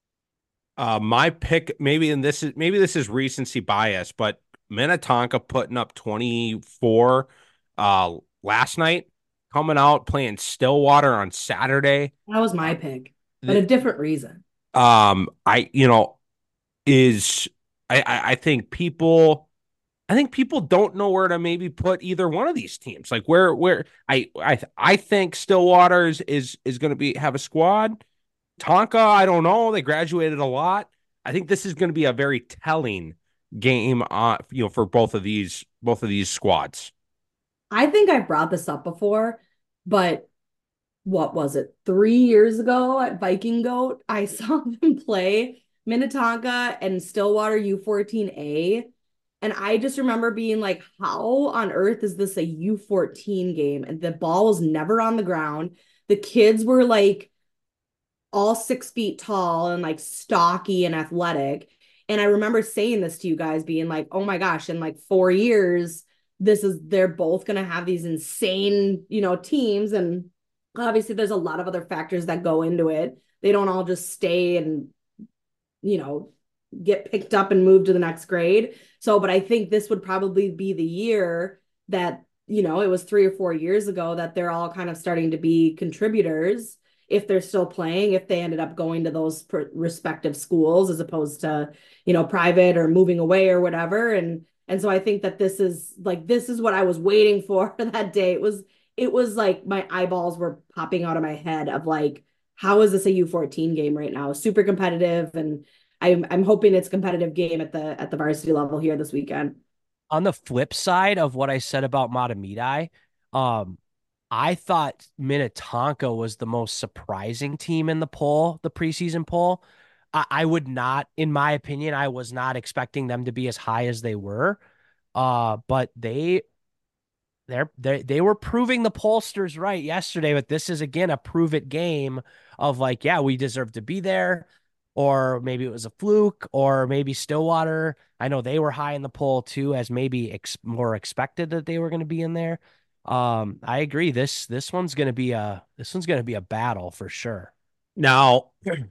Uh, my pick, maybe, and this is maybe this is recency bias, but Minnetonka putting up twenty-four uh last night, coming out playing Stillwater on Saturday. That was Uh, my pick, but a the, different reason. um, I you know is I, I I think people I think people don't know where to maybe put either one of these teams. Like where where I I I think Stillwater is is, is going to be have a squad. Tonka, I don't know. They graduated a lot. I think this is going to be a very telling game, uh, you know, for both of these both of these squads. I think I brought this up before, but what was it? Three years ago at Viking Goat, I saw them play Minnetonka and Stillwater U fourteen A. And I just remember being like, how on earth is this a U fourteen game? And the ball was never on the ground. The kids were like all six feet tall and like stocky and athletic. And I remember saying this to you guys, being like, oh my gosh, in like four years, this is they're both gonna have these insane, you know, teams. And obviously there's a lot of other factors that go into it. They don't all just stay and, you know, get picked up and moved to the next grade. So, but I think this would probably be the year that, you know, it was three or four years ago that they're all kind of starting to be contributors if they're still playing, if they ended up going to those respective schools as opposed to, you know, private or moving away or whatever. And and so I think that this is like this is what I was waiting for that day. It was it was like my eyeballs were popping out of my head of like, how is this a U fourteen game right now? Super competitive, and I'm I'm hoping it's a competitive game at the at the varsity level here this weekend. On the flip side of what I said about Matamidi, um, I thought Minnetonka was the most surprising team in the poll, the preseason poll. I, I would not, in my opinion, I was not expecting them to be as high as they were. Uh, but they they're they they were proving the pollsters right yesterday, but this is again a prove it game of like, yeah, we deserve to be there, or maybe it was a fluke, or maybe Stillwater. I know they were high in the poll too, as maybe ex more expected that they were going to be in there. Um, I agree. This this one's going to be a this one's going to be a battle for sure. Now,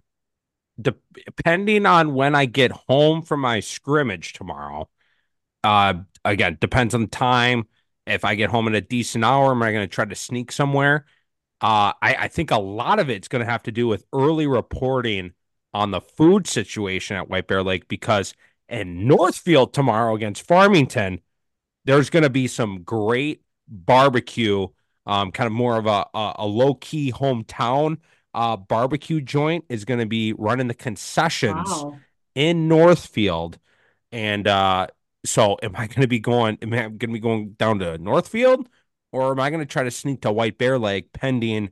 de- depending on when I get home from my scrimmage tomorrow, uh, again, depends on the time. If I get home in a decent hour, am I going to try to sneak somewhere? Uh, I, I think a lot of it's going to have to do with early reporting on the food situation at White Bear Lake because in Northfield tomorrow against Farmington, there's going to be some great barbecue, um, kind of more of a, a, a low key hometown uh, barbecue joint is going to be running the concessions Wow. in Northfield. And uh, so am I going to be going, am I going to be going down to Northfield or am I going to try to sneak to White Bear Lake pending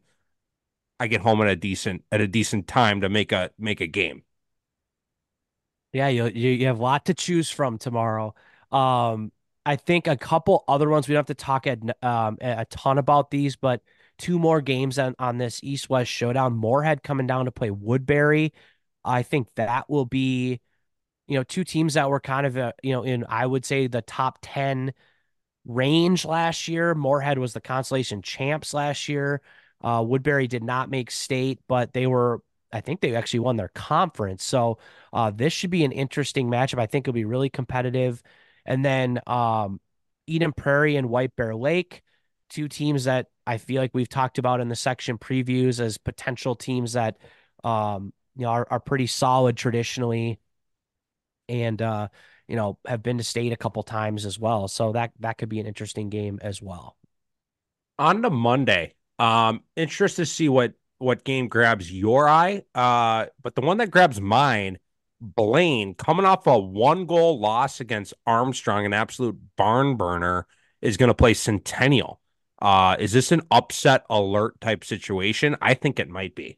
I get home at a decent at a decent time to make a make a game? Yeah, you you you have a lot to choose from tomorrow. Um, I think a couple other ones we don't have to talk at, um, a ton about these, but two more games on on this East-West showdown. Moorhead coming down to play Woodbury. I think that will be, you know, two teams that were kind of, uh, you know, in I would say the top ten range last year. Moorhead was the consolation champs last year. Uh, Woodbury did not make state, but they were, I think they actually won their conference. So uh, this should be an interesting matchup. I think it'll be really competitive. And then um, Eden Prairie and White Bear Lake, two teams that I feel like we've talked about in the section previews as potential teams that um, you know are, are pretty solid traditionally and uh, you know have been to state a couple times as well. So that that could be an interesting game as well. On to Monday. Um, interested to see what what game grabs your eye. Uh, but the one that grabs mine, Blaine, coming off a one goal loss against Armstrong, an absolute barn burner, is going to play Centennial. Uh, is this an upset alert type situation? I think it might be.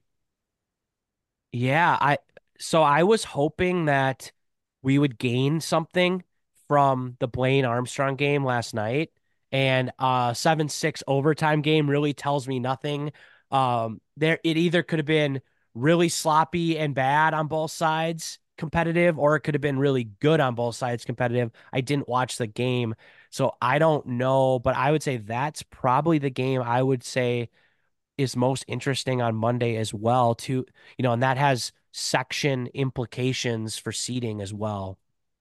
Yeah, I so I was hoping that we would gain something from the Blaine Armstrong game last night. And uh seven six overtime game really tells me nothing. Um there it either could have been really sloppy and bad on both sides competitive, or it could have been really good on both sides competitive. I didn't watch the game, so I don't know, but I would say that's probably the game I would say is most interesting on Monday as well, too, you know, and that has section implications for seating as well.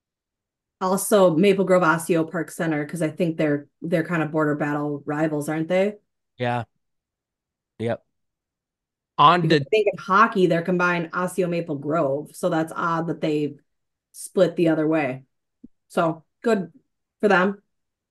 Also, Maple Grove Osseo Park Center, because I think they're they're kind of border battle rivals, aren't they? Yeah. Yep. On Because to I think in hockey they're combined Osseo Maple Grove, so that's odd that they split the other way. So good for them.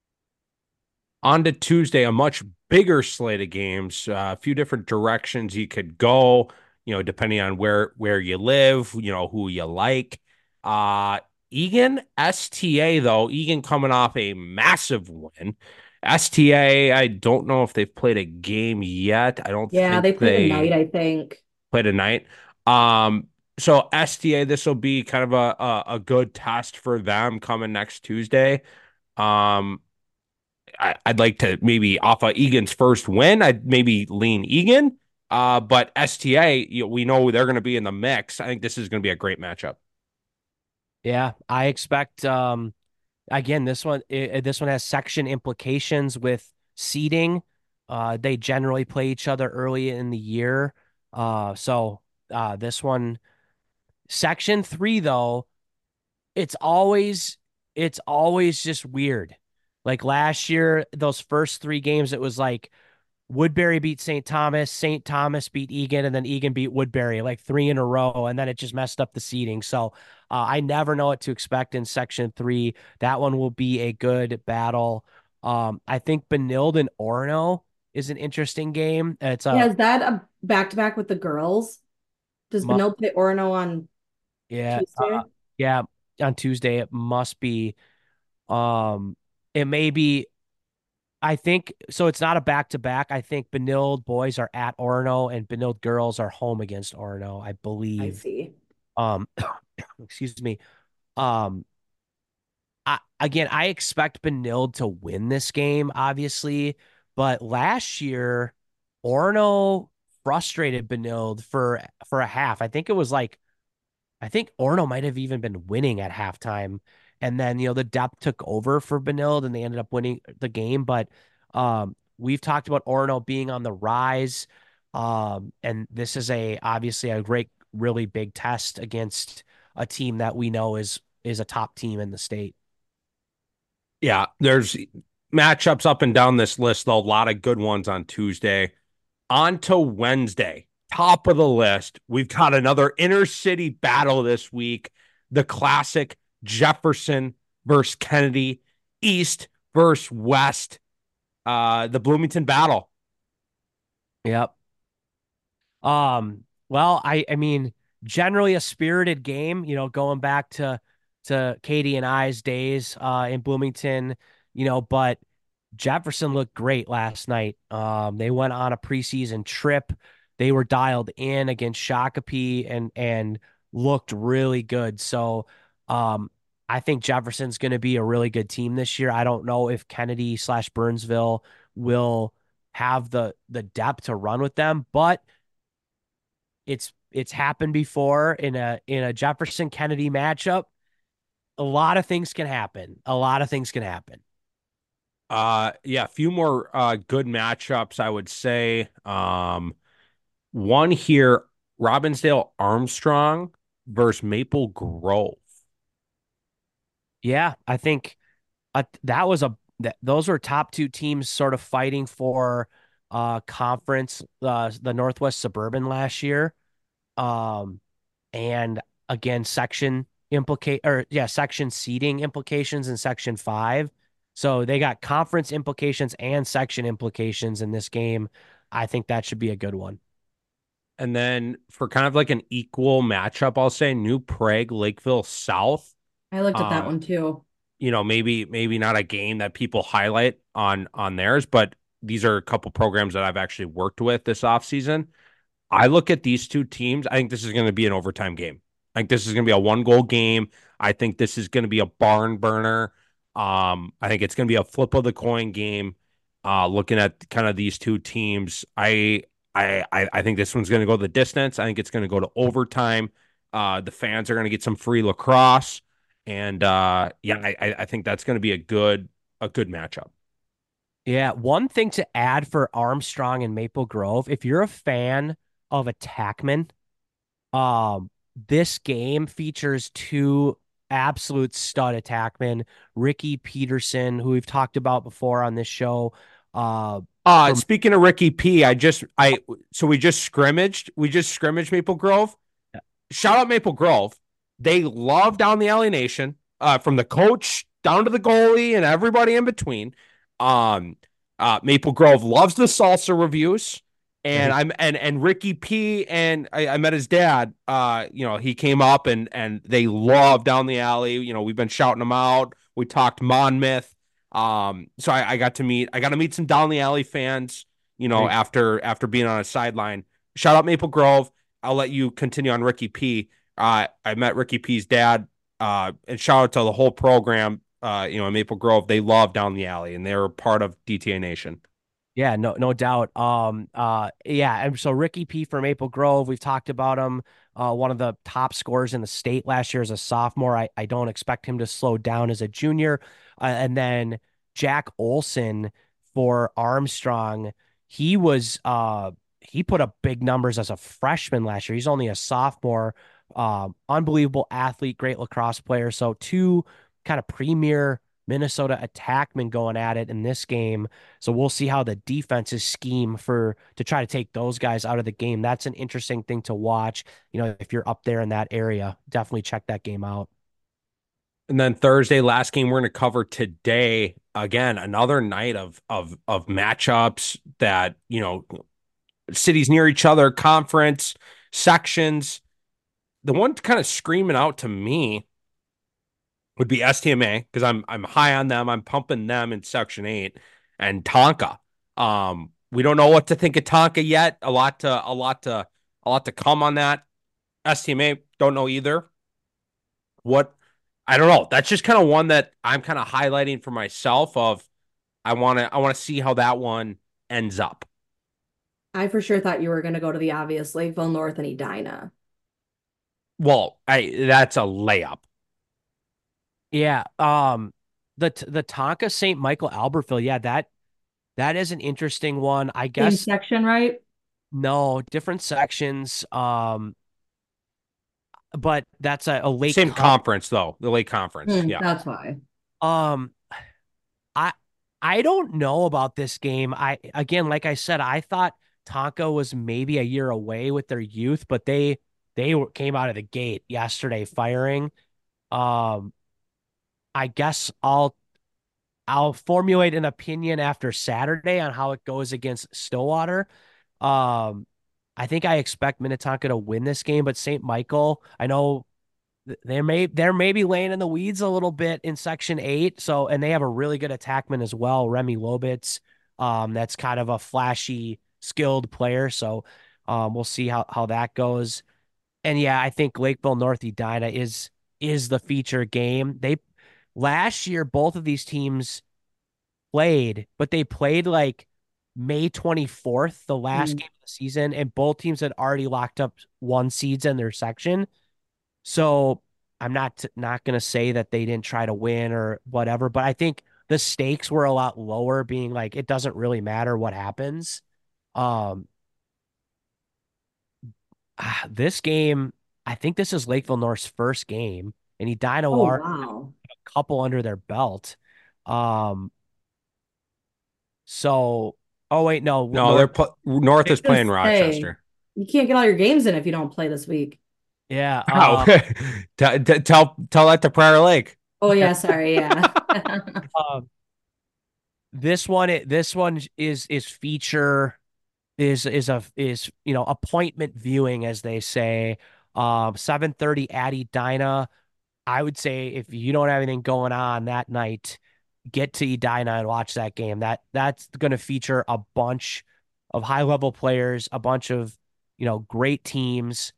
on to Tuesday, a much bigger slate of games, uh, a few different directions you could go, you know, depending on where where you live, you know, who you like. Uh Egan S T A though, Egan coming off a massive win. S T A, I don't know if they've played a game yet. I don't Yeah, think they play tonight, they I think. played a night. Um, so S T A, this will be kind of a, a a good test for them coming next Tuesday. Um, I, I'd like to maybe off of Egan's first win, I'd maybe lean Egan. Uh, but S T A, you know, we know they're going to be in the mix. I think this is going to be a great matchup. Yeah, I expect um again this one i this one has section implications with seeding. Uh they generally play each other early in the year. Uh so uh this one section three though, it's always it's always just weird. Like last year, those first three games, it was like Woodbury beat Saint Thomas, Saint Thomas beat Egan, and then Egan beat Woodbury, like three in a row, and then it just messed up the seeding. So uh, I never know what to expect in section three. That one will be a good battle. Um, I think Benilde and Orono is an interesting game. It's Yeah, a is that a back to back with the girls? Does mu- Benil play Orono on yeah, uh, Tuesday? yeah, on Tuesday it must be. Um, it may be. I think so. It's not a back to back. I think Benilde boys are at Orono and Benilde girls are home against Orono, I I believe. see. Um, excuse me. Um, I, again, I expect Benilde to win this game, obviously, but last year Orono frustrated Benilde for for a half. I think it was like I think Orono might have even been winning at halftime. And then, you know, the depth took over for Benilde and they ended up winning the game. But um, we've talked about Orono being on the rise. Um, and this is a obviously a great, really big test against a team that we know is is a top team in the state. Yeah, there's matchups up and down this list, though. A lot of good ones on Tuesday. On to Wednesday, top of the list. We've got another inner city battle this week. The classic Jefferson versus Kennedy, East versus West. Uh, the Bloomington battle. Yep. Um, well, I I mean, generally a spirited game, you know, going back to to Katie and I's days uh in Bloomington, you know, but Jefferson looked great last night. Um, they went on a preseason trip. They were dialed in against Shakopee and and looked really good. So, um, I think Jefferson's going to be a really good team this year. I don't know if Kennedy slash Burnsville will have the the depth to run with them, but it's it's happened before in a in a Jefferson Kennedy matchup. A lot of things can happen. A lot of things can happen. Uh, yeah, a few more uh good matchups, I would say. Um, one here, Robbinsdale Armstrong versus Maple Grove. Yeah, I think uh, that was a that those were top two teams sort of fighting for uh conference, uh the Northwest Suburban last year. Um and again, section implicate or yeah, section seating implications in section five. So they got conference implications and section implications in this game. I think that should be a good one. And then for kind of like an equal matchup, I'll say New Prague, Lakeville South. I looked at that Uh, one too. you know, maybe maybe not a game that people highlight on on theirs, but these are a couple programs that I've actually worked with this offseason. I look at these two teams. I think this is going to be an overtime game. I think this is going to be a one goal game. I think this is going to be a barn burner. Um, I think it's going to be a flip of the coin game. Uh, looking at kind of these two teams, I I I, I think this one's going to go the distance. I think it's going to go to overtime. Uh, the fans are going to get some free lacrosse, and uh, yeah, I I think that's going to be a good a good matchup. Yeah, one thing to add for Armstrong and Maple Grove, if you're a fan of Attackman, um, this game features two absolute stud attackmen, Ricky Peterson, who we've talked about before on this show. Uh, Uh, for speaking of Ricky P, I just I so we just scrimmaged, we just scrimmaged Maple Grove. Shout out Maple Grove. They love down the Alley Nation, uh, from the coach down to the goalie and everybody in between. Um, uh, Maple Grove loves the salsa reviews, and Right. I'm and and Ricky P and I, I met his dad. Uh, you know, he came up and and they love down the alley. You know, we've been shouting them out. We talked Monmouth. Um, so I, I got to meet I got to meet some down the alley fans. You know, Right. after after being on a sideline. Shout out Maple Grove. I'll let you continue on Ricky P. Uh, I met Ricky P's dad, uh, and shout out to the whole program. Uh, you know, in Maple Grove, they love down the alley, and they're part of D T A Nation. Yeah, no, no doubt. Um, uh, yeah, and so Ricky P for Maple Grove, we've talked about him. Uh, one of the top scorers in the state last year as a sophomore. I, I don't expect him to slow down as a junior. Uh, and then Jack Olson for Armstrong. He was uh he put up big numbers as a freshman last year. He's only a sophomore. Um, unbelievable athlete, great lacrosse player. So two kind of premier Minnesota attackmen going at it in this game. So we'll see how the defenses scheme for to try to take those guys out of the game. That's an interesting thing to watch. You know, if you're up there in that area, definitely check that game out. And then Thursday, last game we're going to cover today. Again, another night of of of matchups that you know cities near each other, conference sections. The one kind of screaming out to me would be S T M A because I'm I'm high on them. I'm pumping them in Section Eight and Tonka. Um, we don't know what to think of Tonka yet. A lot to a lot to a lot to come on that. S T M A don't know either. What I don't know. That's just kind of one that I'm kind of highlighting for myself. Of I want to I want to see how that one ends up. I for sure thought you were going to go to the obvious Lakeville North and Edina. Well, I that's a layup. Yeah. Um, the the Tonka Saint Michael Albertville. Yeah, that that is an interesting one. I Same guess section, right? no different sections. Um, but that's a, a late Same comp. conference though, the late conference. Hmm, Yeah. that's why. Um, I I don't know about this game. I again, like I said, I thought Tonka was maybe a year away with their youth, but they they were, came out of the gate yesterday firing. Um, I guess I'll I'll formulate an opinion after Saturday on how it goes against Stillwater. Um, I think I expect Minnetonka to win this game, but Saint Michael, I know they may they're maybe laying in the weeds a little bit in section eight. So and they have a really good attackman as well, Remy Lobitz. Um, that's kind of a flashy, skilled player. So um, we'll see how how that goes. And yeah, I think Lakeville North Edina is is the feature game. They last year both of these teams played, but they played like May twenty-fourth, the last Hmm. game of the season, and both teams had already locked up one seeds in their section. So I'm not not going to say that they didn't try to win or whatever, but I think the stakes were a lot lower, being like it doesn't really matter what happens. Um, ah, this game, I think this is Lakeville North's first game, and Edina Oh, are wow. a couple under their belt. Um, So, oh wait, no, No, North, they're pl- North is I was playing gonna say, Rochester. you can't get all your games in if you don't play this week. yeah. Oh, Uh, tell, tell tell that to Prior Lake. Oh yeah, sorry, yeah. um, this one, this one is is feature is is a is you know appointment viewing, as they say. Um, seven thirty at Edina. I would say if you don't have anything going on that night, get to Edina and watch that game. That that's going to feature a bunch of high level players, a bunch of you know great teams.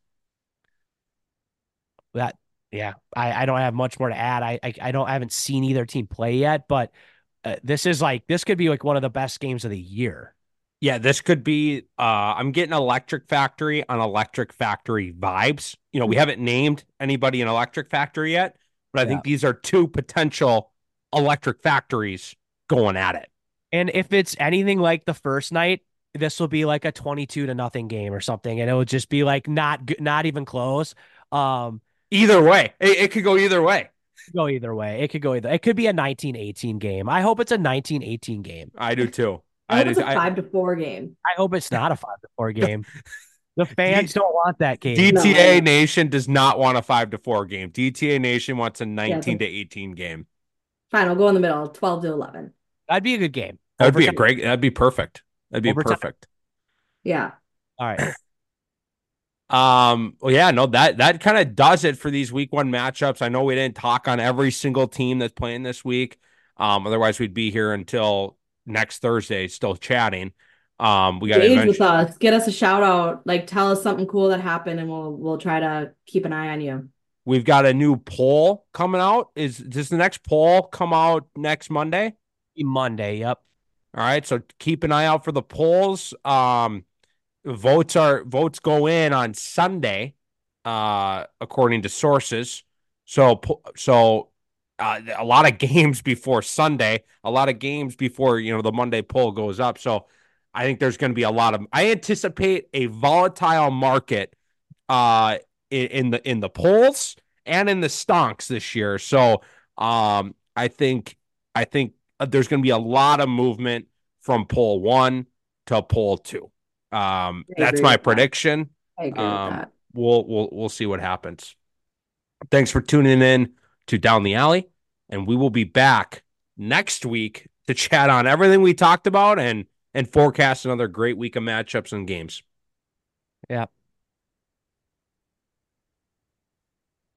That yeah, I I don't have much more to add. I I, I don't I haven't seen either team play yet, but uh, this is like this could be like one of the best games of the year. Yeah, this could be uh I'm getting Electric Factory on Electric Factory vibes. You know, we haven't named anybody in Electric Factory yet, but I Yeah. think these are two potential Electric Factories going at it. And if it's anything like the first night, this will be like a twenty-two to nothing game or something, and it will just be like not g- not even close. Um, Either way, it, it could go either way. go either way. It could go either. It could be a nineteen eighteen game. I hope it's a nineteen eighteen game. I do too. I I hope do. it's a I, five to four game. I hope it's not a five to four game. The fans D- don't want that game. D T A No. Nation does not want a five to four game. D T A Nation wants a nineteen Yeah, to eighteen game. fine, I'll go in the middle, twelve to eleven. That'd be a good game. That would be a Overtime. great. That'd be perfect. That'd be Overtime. perfect. Yeah. All right. Um, well, yeah, no, that that kind of does it for these week one matchups. I know we didn't talk on every single team that's playing this week. Um, otherwise we'd be here until next Thursday still chatting. Um, we got to Engage with eventually us. Get us a shout out. Like tell us something cool that happened and we'll we'll try to keep an eye on you. we've got a new poll coming out. Is does the next poll come out next Monday? Monday. Yep. All right, so keep an eye out for the polls. Um, votes are votes go in on Sunday, uh, according to sources. So so uh, a lot of games before Sunday, a lot of games before you know the Monday poll goes up. So I think there's going to be a lot of. I anticipate a volatile market, uh, in, in the in the polls and in the stonks this year. So um, I think I think there's going to be a lot of movement from poll one to poll two. Um, I that's agree my with that. prediction. I agree Um, with that. we'll we'll we'll see what happens. Thanks for tuning in to Down the Alley, and we will be back next week to chat on everything we talked about and and forecast another great week of matchups and games. Yeah.